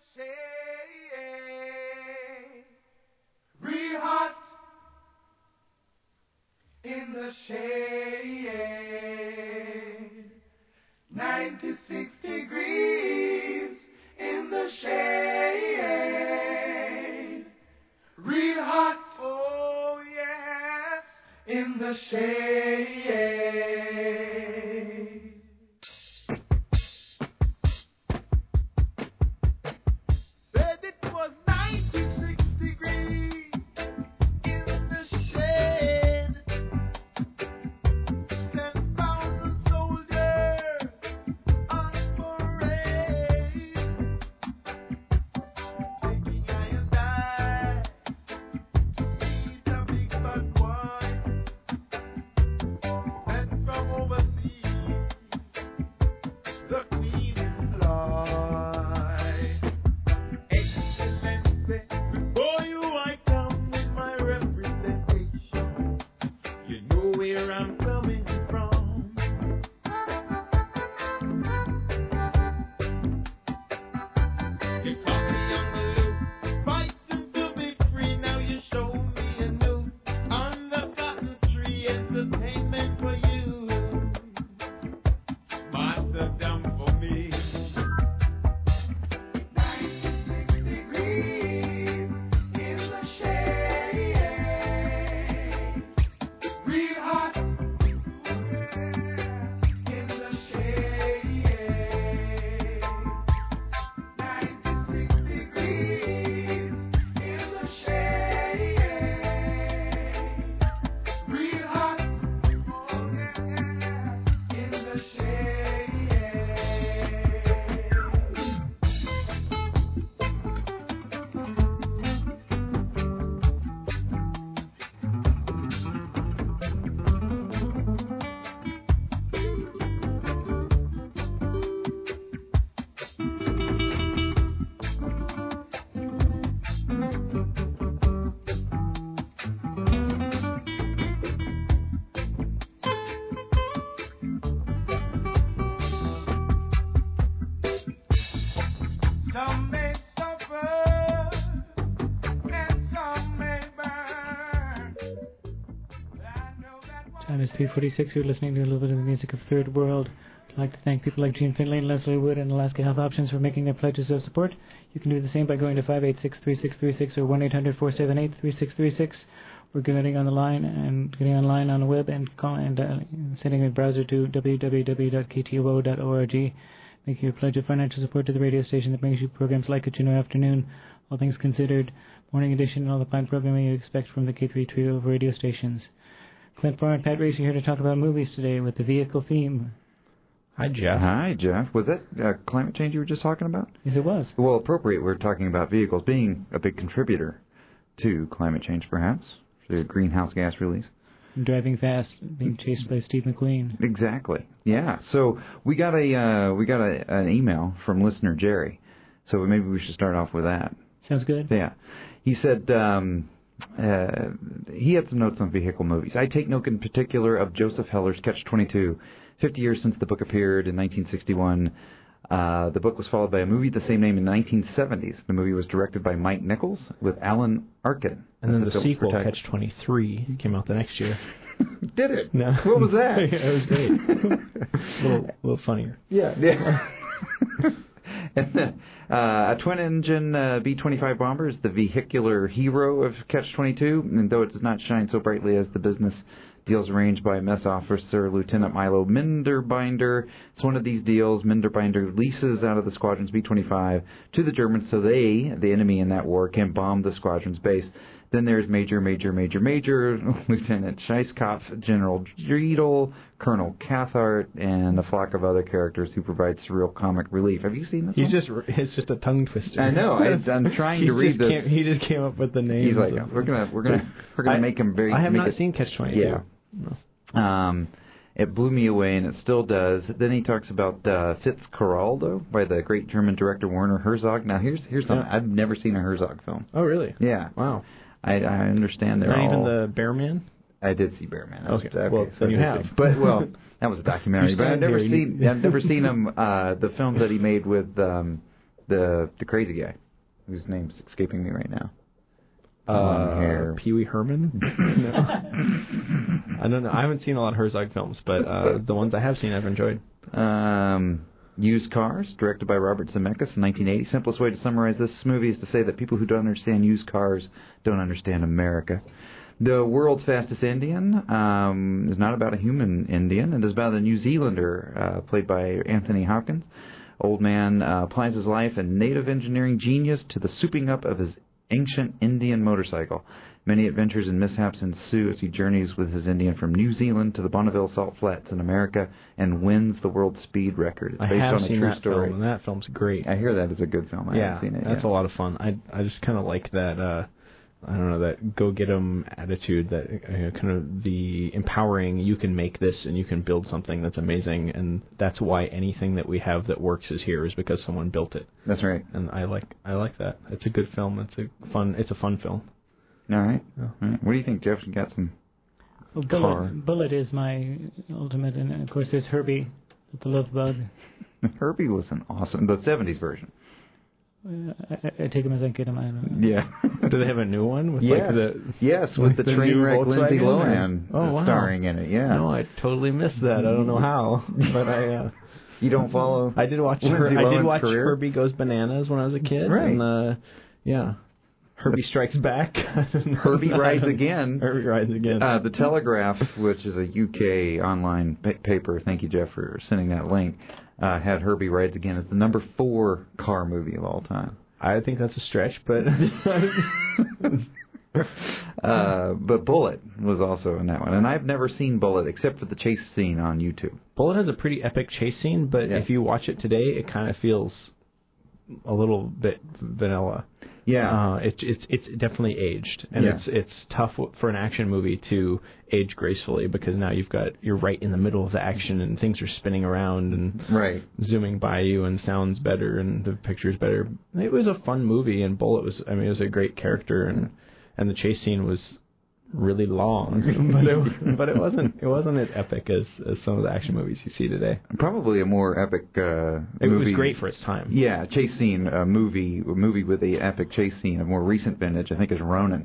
Speaker 10: shade, real hot in the shade. ninety-six degrees in the shade, real hot, oh yes, in the shade.
Speaker 1: Time is three forty-six. You're listening to a little bit of the music of Third World. I'd like to thank people like Gene Finlay and Leslie Wood and Alaska Health Options for making their pledges of support. You can do the same by going to five eight six, three six three six or one eight hundred, four seven eight, three six three six. We're getting on the line and getting online on the web and call and uh, sending a browser to w w w dot k t o o dot org. Make your pledge of financial support to the radio station that brings you programs like a Juno Afternoon, All Things Considered, Morning Edition, and all the fine programming you expect from the K three trio of radio stations. Clint Barr and Pat Racy here to talk about movies today with the vehicle theme.
Speaker 13: Hi, Jeff. Hi, Jeff. Was that uh, climate change you were just talking about?
Speaker 1: Yes, it was.
Speaker 13: Well, appropriate. We're talking about vehicles being a big contributor to climate change, perhaps, the greenhouse gas release.
Speaker 1: Driving fast, being chased by Steve McQueen.
Speaker 13: Exactly. Yeah. So we got a uh, we got a, an email from listener Jerry. So maybe we should start off with that.
Speaker 1: Sounds good.
Speaker 13: Yeah. He said um, uh, he had some notes on vehicle movies. I take note in particular of Joseph Heller's Catch twenty-two. Fifty years since the book appeared in nineteen sixty-one. Uh, the book was followed by a movie of the same name in the nineteen seventies. The movie was directed by Mike Nichols with Alan Arkin.
Speaker 14: And then the sequel, Catch twenty-three, came out the next year.
Speaker 13: Did it?
Speaker 14: No.
Speaker 13: What was that?
Speaker 14: It was great. a little, a little funnier.
Speaker 13: Yeah. yeah. And then, uh, a twin-engine uh, B twenty-five bomber is the vehicular hero of Catch twenty-two, and though it does not shine so brightly as the business deals arranged by Mess Officer Lieutenant Milo Minderbinder. It's one of these deals. Minderbinder leases out of the squadron's B twenty-five to the Germans so they, the enemy in that war, can bomb the squadron's base. Then there's Major, Major, Major, Major, Lieutenant Scheisskopf, General Driedel, Colonel Cathart, and a flock of other characters who provide surreal comic relief. Have you seen this
Speaker 14: He's
Speaker 13: one?
Speaker 14: just, it's just a tongue twister.
Speaker 13: I know. I, I'm trying to read this.
Speaker 14: Came, he just came up with the name.
Speaker 13: He's like, we're gonna, we're gonna, we're gonna
Speaker 14: I,
Speaker 13: make him very.
Speaker 14: I have
Speaker 13: make
Speaker 14: not
Speaker 13: it,
Speaker 14: seen Catch twenty-two.
Speaker 13: Yeah. No. Um, it blew me away, and it still does. Then he talks about uh, Fitzcarraldo by the great German director Werner Herzog. Now, here's here's something. Yeah. I've never seen a Herzog film.
Speaker 14: Oh, really?
Speaker 13: Yeah.
Speaker 14: Wow.
Speaker 13: I, I understand they're
Speaker 14: Not
Speaker 13: all...
Speaker 14: even the Bear Man?
Speaker 13: I did see Bear Man.
Speaker 14: Okay.
Speaker 13: okay.
Speaker 14: Well,
Speaker 13: so
Speaker 14: then you have.
Speaker 13: But, well, that was a documentary. But I've never seen you... I've never seen him, uh, the film that he made with um, the the crazy guy, whose name's escaping me right now.
Speaker 14: Uh, Pee Wee Herman? No. I don't know. I haven't seen a lot of Herzog films, but uh, the ones I have seen I've enjoyed.
Speaker 13: Um... Used Cars, directed by Robert Zemeckis in nineteen eighty. Simplest way to summarize this movie is to say that people who don't understand used cars don't understand America. The World's Fastest Indian um, is not about a human Indian. It is about a New Zealander uh, played by Anthony Hopkins. Old man uh, applies his life and native engineering genius to the souping up of his ancient Indian motorcycle. Many adventures and mishaps ensue as he journeys with his Indian from New Zealand to the Bonneville Salt Flats in America and wins the world speed record. It's
Speaker 14: I
Speaker 13: based
Speaker 14: have
Speaker 13: on a
Speaker 14: seen
Speaker 13: true
Speaker 14: that
Speaker 13: story.
Speaker 14: film, and that film's great.
Speaker 13: I hear that is a good film. I
Speaker 14: yeah,
Speaker 13: haven't seen it
Speaker 14: that's
Speaker 13: yet.
Speaker 14: a lot of fun. I I just kind of like that. Uh, I don't know, that go get 'em attitude. That uh, kind of the empowering. You can make this, and you can build something that's amazing, and that's why anything that we have that works is here is because someone built it.
Speaker 13: That's right.
Speaker 14: And I like I like that. It's a good film. It's a fun. It's a fun film.
Speaker 13: All right. All right. What do you think, Jeff? You got some
Speaker 1: well,
Speaker 13: car.
Speaker 1: Bullet, Bullet is my ultimate, and of course there's Herbie, the Love Bug.
Speaker 13: Herbie was an awesome, the seventies version.
Speaker 1: Uh, I, I take him as I get him. I don't know.
Speaker 13: Yeah.
Speaker 14: Do they have a new one? With
Speaker 13: yes.
Speaker 14: Like the,
Speaker 13: yes, with
Speaker 14: like
Speaker 13: the,
Speaker 14: the
Speaker 13: train wreck Lindsay
Speaker 14: Volkswagen?
Speaker 13: Lohan
Speaker 14: oh, wow.
Speaker 13: starring in it. Yeah.
Speaker 14: No, I totally missed that. I don't know how, but I. Uh,
Speaker 13: you don't follow.
Speaker 14: I did watch.
Speaker 13: Lindsay
Speaker 14: Her, I did
Speaker 13: Lohan's
Speaker 14: watch
Speaker 13: career?
Speaker 14: Herbie Goes Bananas when I was a kid.
Speaker 13: Right.
Speaker 14: And, uh, yeah. Herbie Strikes Back.
Speaker 13: Herbie Rides Again.
Speaker 14: Herbie Rides Again.
Speaker 13: Uh, the Telegraph, which is a U K online pa- paper, thank you, Jeff, for sending that link, uh, had Herbie Rides Again as the number four car movie of all time.
Speaker 14: I think that's a stretch, but...
Speaker 13: uh, but Bullet was also in that one. And I've never seen Bullet except for the chase scene on YouTube.
Speaker 14: Bullet has a pretty epic chase scene, but yeah. if you watch it today, it kind of feels a little bit vanilla.
Speaker 13: Yeah,
Speaker 14: uh, it's it's it's definitely aged, and
Speaker 13: yeah.
Speaker 14: it's it's tough for an action movie to age gracefully because now you've got you're right in the middle of the action and things are spinning around and
Speaker 13: right.
Speaker 14: zooming by you and sounds better and the picture's better. It was a fun movie, and Bullet was I mean it was a great character, and and the chase scene was really long, but it but it wasn't it wasn't as epic as, as some of the action movies you see today.
Speaker 13: Probably a more epic uh,
Speaker 14: it
Speaker 13: movie.
Speaker 14: was great for its time.
Speaker 13: Yeah, chase scene, a movie, a movie with a epic chase scene, a more recent vintage, I think, is Ronin.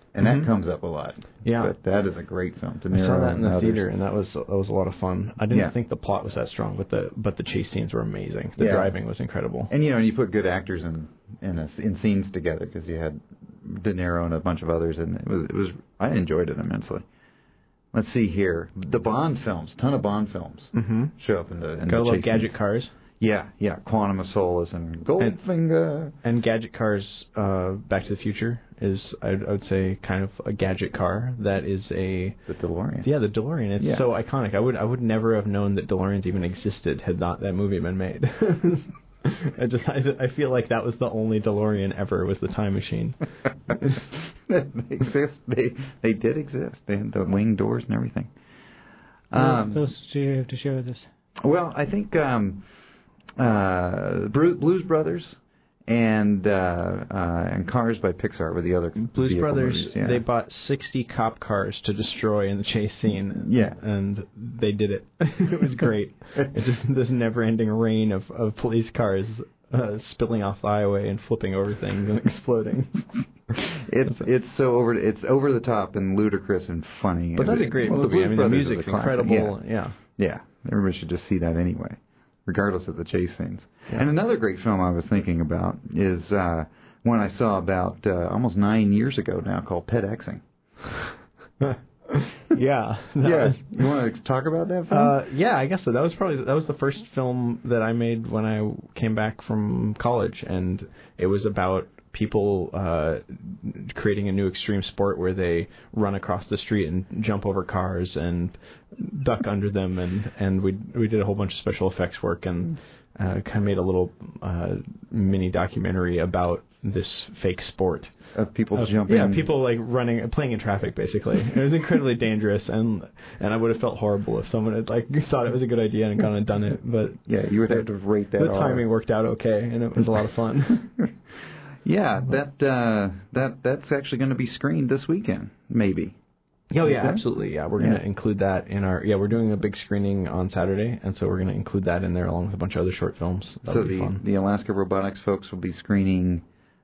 Speaker 13: and
Speaker 14: mm-hmm.
Speaker 13: that comes up a lot.
Speaker 14: Yeah,
Speaker 13: but that is a great film. De
Speaker 14: Niro I saw that in the
Speaker 13: others.
Speaker 14: theater, and that was that was a lot of fun. I didn't
Speaker 13: yeah.
Speaker 14: think the plot was that strong, but the but the chase scenes were amazing. The
Speaker 13: yeah.
Speaker 14: driving was incredible.
Speaker 13: And you know, you put good actors in in, a, in scenes together because you had De Niro and a bunch of others, and it was it was I enjoyed it immensely. Let's see here, the Bond films, ton of Bond films
Speaker 14: mm-hmm.
Speaker 13: show up in the. In
Speaker 14: Gotta
Speaker 13: the
Speaker 14: love Gadget Cars.
Speaker 13: Yeah, yeah, Quantum of Solace and Goldfinger.
Speaker 14: And, and Gadget Cars, uh, Back to the Future is, I, I would say, kind of a gadget car that is a
Speaker 13: the DeLorean.
Speaker 14: Yeah, the DeLorean. It's
Speaker 13: yeah.
Speaker 14: so iconic. I would I would never have known that DeLoreans even existed had not that movie been made. I just I, I feel like that was the only DeLorean ever was the time machine.
Speaker 13: They exist. They they did exist. They had the wing doors and everything.
Speaker 1: Um, what else do you have to share with us?
Speaker 13: Well, I think um, uh, Blues Brothers and uh, uh, and Cars by Pixar were the other
Speaker 14: Blues Brothers.
Speaker 13: Movies, yeah.
Speaker 14: They bought sixty cop cars to destroy in the chase scene.
Speaker 13: Yeah,
Speaker 14: and they did it. It was great. It's just this never-ending rain of, of police cars uh, spilling off the highway and flipping over things and exploding.
Speaker 13: It's it's so over it's over the top and ludicrous and funny.
Speaker 14: But that's a great
Speaker 13: well,
Speaker 14: movie. I mean, the
Speaker 13: Brothers
Speaker 14: music's
Speaker 13: is a
Speaker 14: incredible.
Speaker 13: Yeah.
Speaker 14: yeah,
Speaker 13: yeah. Everybody should just see that anyway, regardless of the chase scenes.
Speaker 14: Yeah.
Speaker 13: And another great film I was thinking about is uh, one I saw about uh, almost nine years ago now called Pet Xing.
Speaker 14: yeah,
Speaker 13: yeah. You want to talk about that film?
Speaker 14: Uh, yeah, I guess so. That was probably that was the first film that I made when I came back from college, and it was about people uh, creating a new extreme sport where they run across the street and jump over cars and duck under them, and and we we did a whole bunch of special effects work and uh, kind of made a little uh, mini documentary about this fake sport
Speaker 13: of people
Speaker 14: of,
Speaker 13: jumping.
Speaker 14: Yeah, people like running, playing in traffic. Basically, it was incredibly dangerous, and and I would have felt horrible if someone had like thought it was a good idea and gone and done it. But
Speaker 13: yeah, you would have to rate that.
Speaker 14: The
Speaker 13: R.
Speaker 14: timing worked out okay, and it was a lot of fun.
Speaker 13: Yeah, that uh, that that's actually going to be screened this weekend, maybe.
Speaker 14: Oh yeah, absolutely. Yeah, we're going to
Speaker 13: yeah.
Speaker 14: include that in our. Yeah, we're doing a big screening on Saturday, and so we're going to include that in there along with a bunch of other short films. That'll
Speaker 13: so
Speaker 14: be
Speaker 13: the
Speaker 14: fun.
Speaker 13: the Alaska Robotics folks will be screening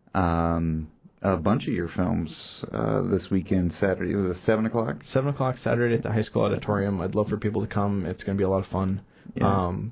Speaker 13: um, a bunch of your films uh, this weekend. Saturday, it was at seven o'clock.
Speaker 14: Seven o'clock Saturday at the high school auditorium. I'd love for people to come. It's going to be a lot of fun.
Speaker 13: Yeah.
Speaker 14: Um,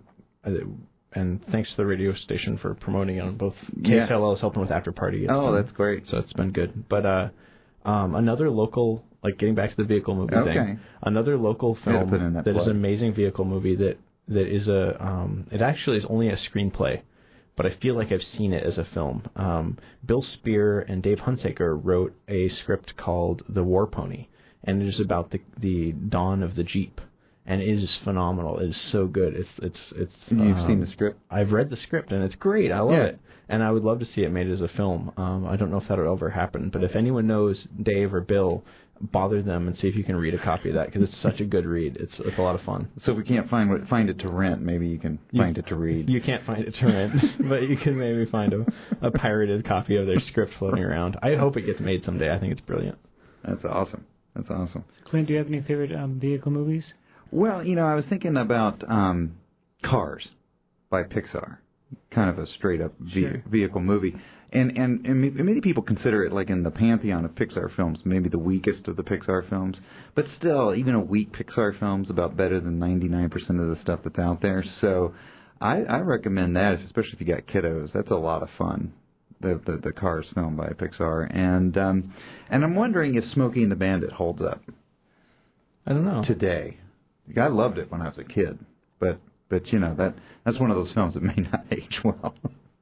Speaker 14: And thanks to the radio station for promoting it on both. K S L L is helping with After Party. It's
Speaker 13: oh,
Speaker 14: been,
Speaker 13: that's great.
Speaker 14: So it's been good. But uh, um, another local, like getting back to the vehicle movie
Speaker 13: okay.
Speaker 14: thing, another local film
Speaker 13: that,
Speaker 14: that is an amazing vehicle movie that, that is a, um, it actually is only a screenplay, but I feel like I've seen it as a film. Um, Bill Spear and Dave Hunsaker wrote a script called The War Pony, and it is about the, the dawn of the Jeep. And it is phenomenal. It is so good. It's it's it's.
Speaker 13: You've
Speaker 14: um,
Speaker 13: seen the script?
Speaker 14: I've read the script, and it's great. I love
Speaker 13: yeah.
Speaker 14: it, and I would love to see it made as a film. Um, I don't know if that'll ever happen, but if anyone knows Dave or Bill, bother them and see if you can read a copy of that because it's such a good read. It's it's a lot of fun.
Speaker 13: So if we can't find find it to rent, maybe you can
Speaker 14: you,
Speaker 13: find it to read.
Speaker 14: You can't find it to rent, but you can maybe find a, a pirated copy of their script floating around. I hope it gets made someday. I think it's brilliant.
Speaker 13: That's awesome. That's awesome.
Speaker 1: Clint, do you have any favorite um, vehicle movies?
Speaker 13: Well, you know, I was thinking about um, Cars by Pixar, kind of a straight-up ve-
Speaker 1: sure.
Speaker 13: vehicle movie. And, and and many people consider it like in the pantheon of Pixar films, maybe the weakest of the Pixar films. But still, even a weak Pixar film's about better than ninety-nine percent of the stuff that's out there. So I, I recommend that, especially if you got kiddos. That's a lot of fun, the the, the Cars film by Pixar. And um, and I'm wondering if Smokey and the Bandit holds up.
Speaker 14: I don't know.
Speaker 13: Today. I loved it when I was a kid, but but you know that that's one of those films that may not age well.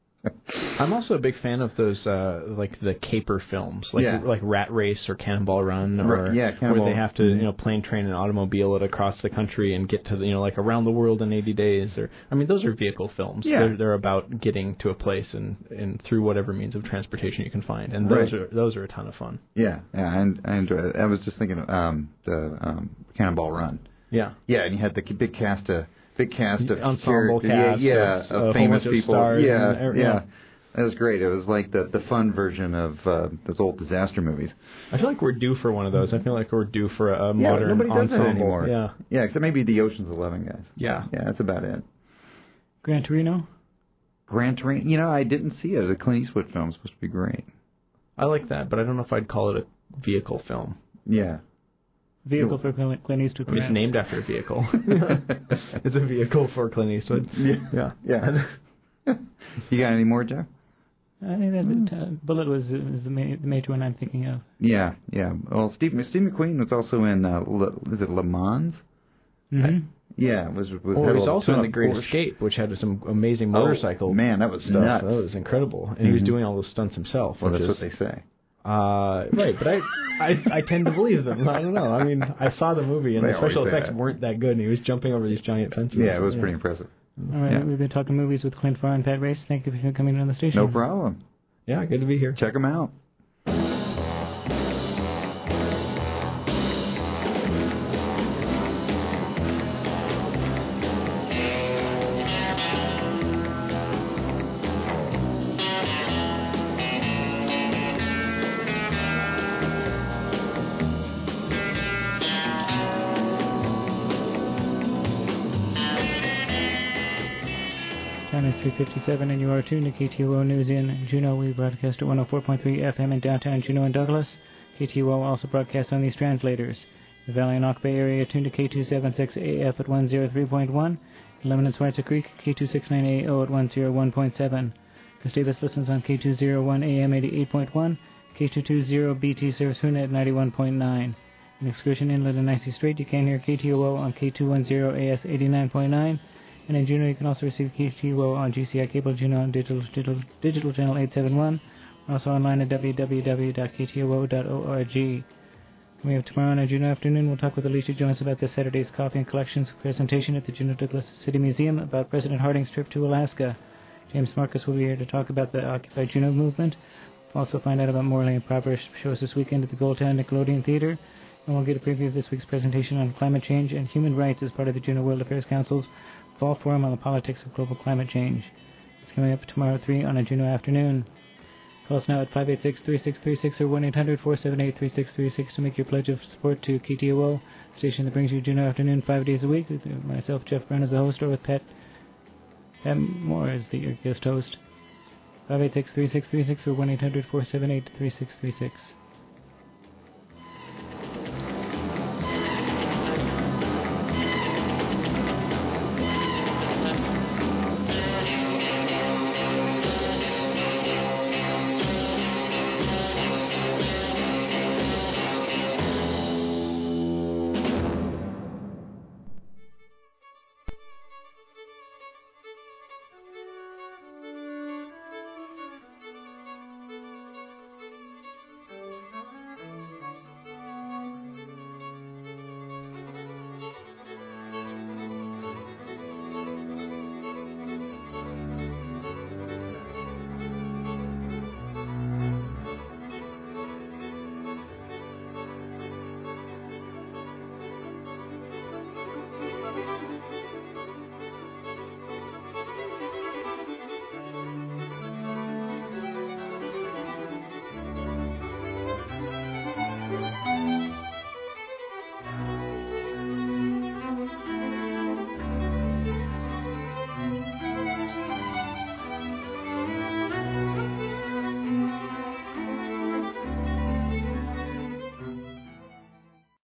Speaker 14: I'm also a big fan of those uh, like the caper films, like
Speaker 13: yeah.
Speaker 14: like Rat Race or Cannonball Run, or
Speaker 13: yeah, Cannonball.
Speaker 14: where they have to you know plane, train, and automobile it across the country and get to the, you know like around the world in eighty days. Or I mean, those are vehicle films.
Speaker 13: Yeah.
Speaker 14: They're, they're about getting to a place and, and through whatever means of transportation you can find, and those
Speaker 13: right.
Speaker 14: are those are a ton of fun.
Speaker 13: Yeah, yeah, I, I enjoy it. I was just thinking of um, the um, Cannonball Run.
Speaker 14: Yeah,
Speaker 13: yeah, and you had the big cast of big cast of
Speaker 14: ensemble cast,
Speaker 13: yeah, yeah,
Speaker 14: of,
Speaker 13: of famous
Speaker 14: of
Speaker 13: people.
Speaker 14: Stars
Speaker 13: yeah,
Speaker 14: and,
Speaker 13: yeah.
Speaker 14: yeah.
Speaker 13: That was great. It was like the the fun version of uh, those old disaster movies.
Speaker 14: I feel like we're due for one of those. I feel like we're due for a, a
Speaker 13: yeah,
Speaker 14: modern
Speaker 13: nobody does
Speaker 14: ensemble.
Speaker 13: it anymore.
Speaker 14: Yeah,
Speaker 13: yeah, except maybe the Ocean's Eleven guys.
Speaker 14: Yeah,
Speaker 13: yeah, that's about it.
Speaker 1: Gran Torino.
Speaker 13: Gran Torino. You know, I didn't see it. The Clint Eastwood film is supposed to be great.
Speaker 14: I like that, but I don't know if I'd call it a vehicle film.
Speaker 13: Yeah.
Speaker 1: Vehicle for Clint, Clint Eastwood.
Speaker 14: I mean, it's named after a vehicle. It's a vehicle for Clint Eastwood.
Speaker 13: Yeah. Yeah. yeah. You got any more, Jeff?
Speaker 1: I think that mm. uh, Bullet was, was the, ma- the major one I'm thinking of.
Speaker 13: Yeah, yeah. Well, Steve, Steve McQueen was also in, uh, Le, is it Le Mans?
Speaker 1: Mm-hmm.
Speaker 13: I, yeah, it was. was
Speaker 14: oh, he was also in The Great
Speaker 13: Porsche.
Speaker 14: Escape, which had some amazing motorcycle.
Speaker 13: Oh, man, that was stuff.
Speaker 14: Nuts. That was incredible. And mm-hmm. he was doing all those stunts himself.
Speaker 13: Well, that's
Speaker 14: is,
Speaker 13: what they say.
Speaker 14: Uh, right, but I, I I tend to believe them. I don't know. I mean, I saw the movie, and
Speaker 13: they
Speaker 14: the special effects
Speaker 13: that.
Speaker 14: weren't that good, and he was jumping over these giant fences.
Speaker 13: Yeah, it was
Speaker 14: yeah.
Speaker 13: pretty impressive.
Speaker 1: All right,
Speaker 13: yeah.
Speaker 1: we've been talking movies with Clint Farr and Pat Race. Thank you for coming on the station.
Speaker 13: No problem.
Speaker 14: Yeah, good to be here.
Speaker 13: Check them out.
Speaker 1: three fifty-seven, and you are tuned to K T O O News in Juneau. We broadcast at one oh four point three F M in downtown Juneau and Douglas. K T O O also broadcasts on these translators. The Valley and Ock Bay area tuned to K two seventy-six A F at one oh three point one. Lemon and Swartza Creek, K two sixty-nine A O at one oh one point seven. Gustavus listens on K two oh one A M eighty-eight point one. K two twenty B T serves Hoonah at ninety-one point nine. In Excursion Inlet and Icy Strait, you can hear K T O O on K two ten A S eighty-nine point nine. And in Juneau, you can also receive K T O O on G C I Cable Juneau on digital, digital, digital channel eight seventy-one. We're also online at w w w dot k t o o dot org. We have tomorrow on a Juneau afternoon. We'll talk with Alicia Jones about the Saturday's Coffee and Collections presentation at the Juneau Douglas City Museum about President Harding's trip to Alaska. James Marcus will be here to talk about the Occupy Juneau movement. We'll also find out about Morley and Proper shows this weekend at the Goldtown Nickelodeon Theater. And we'll get a preview of this week's presentation on climate change and human rights as part of the Juneau World Affairs Council's Fall Forum on the Politics of Global Climate Change. It's coming up tomorrow at three on a Juneau afternoon. Call us now at five eight six, three six three six or one eight hundred, four seven eight, three six three six to make your pledge of support to K T O O, station that brings you Juneau afternoon five days a week, with myself, Jeff Brown, as the host, or with Pat, Pat Moore as the guest host. five eight six, three six three six or one eight hundred, four seven eight, three six three six.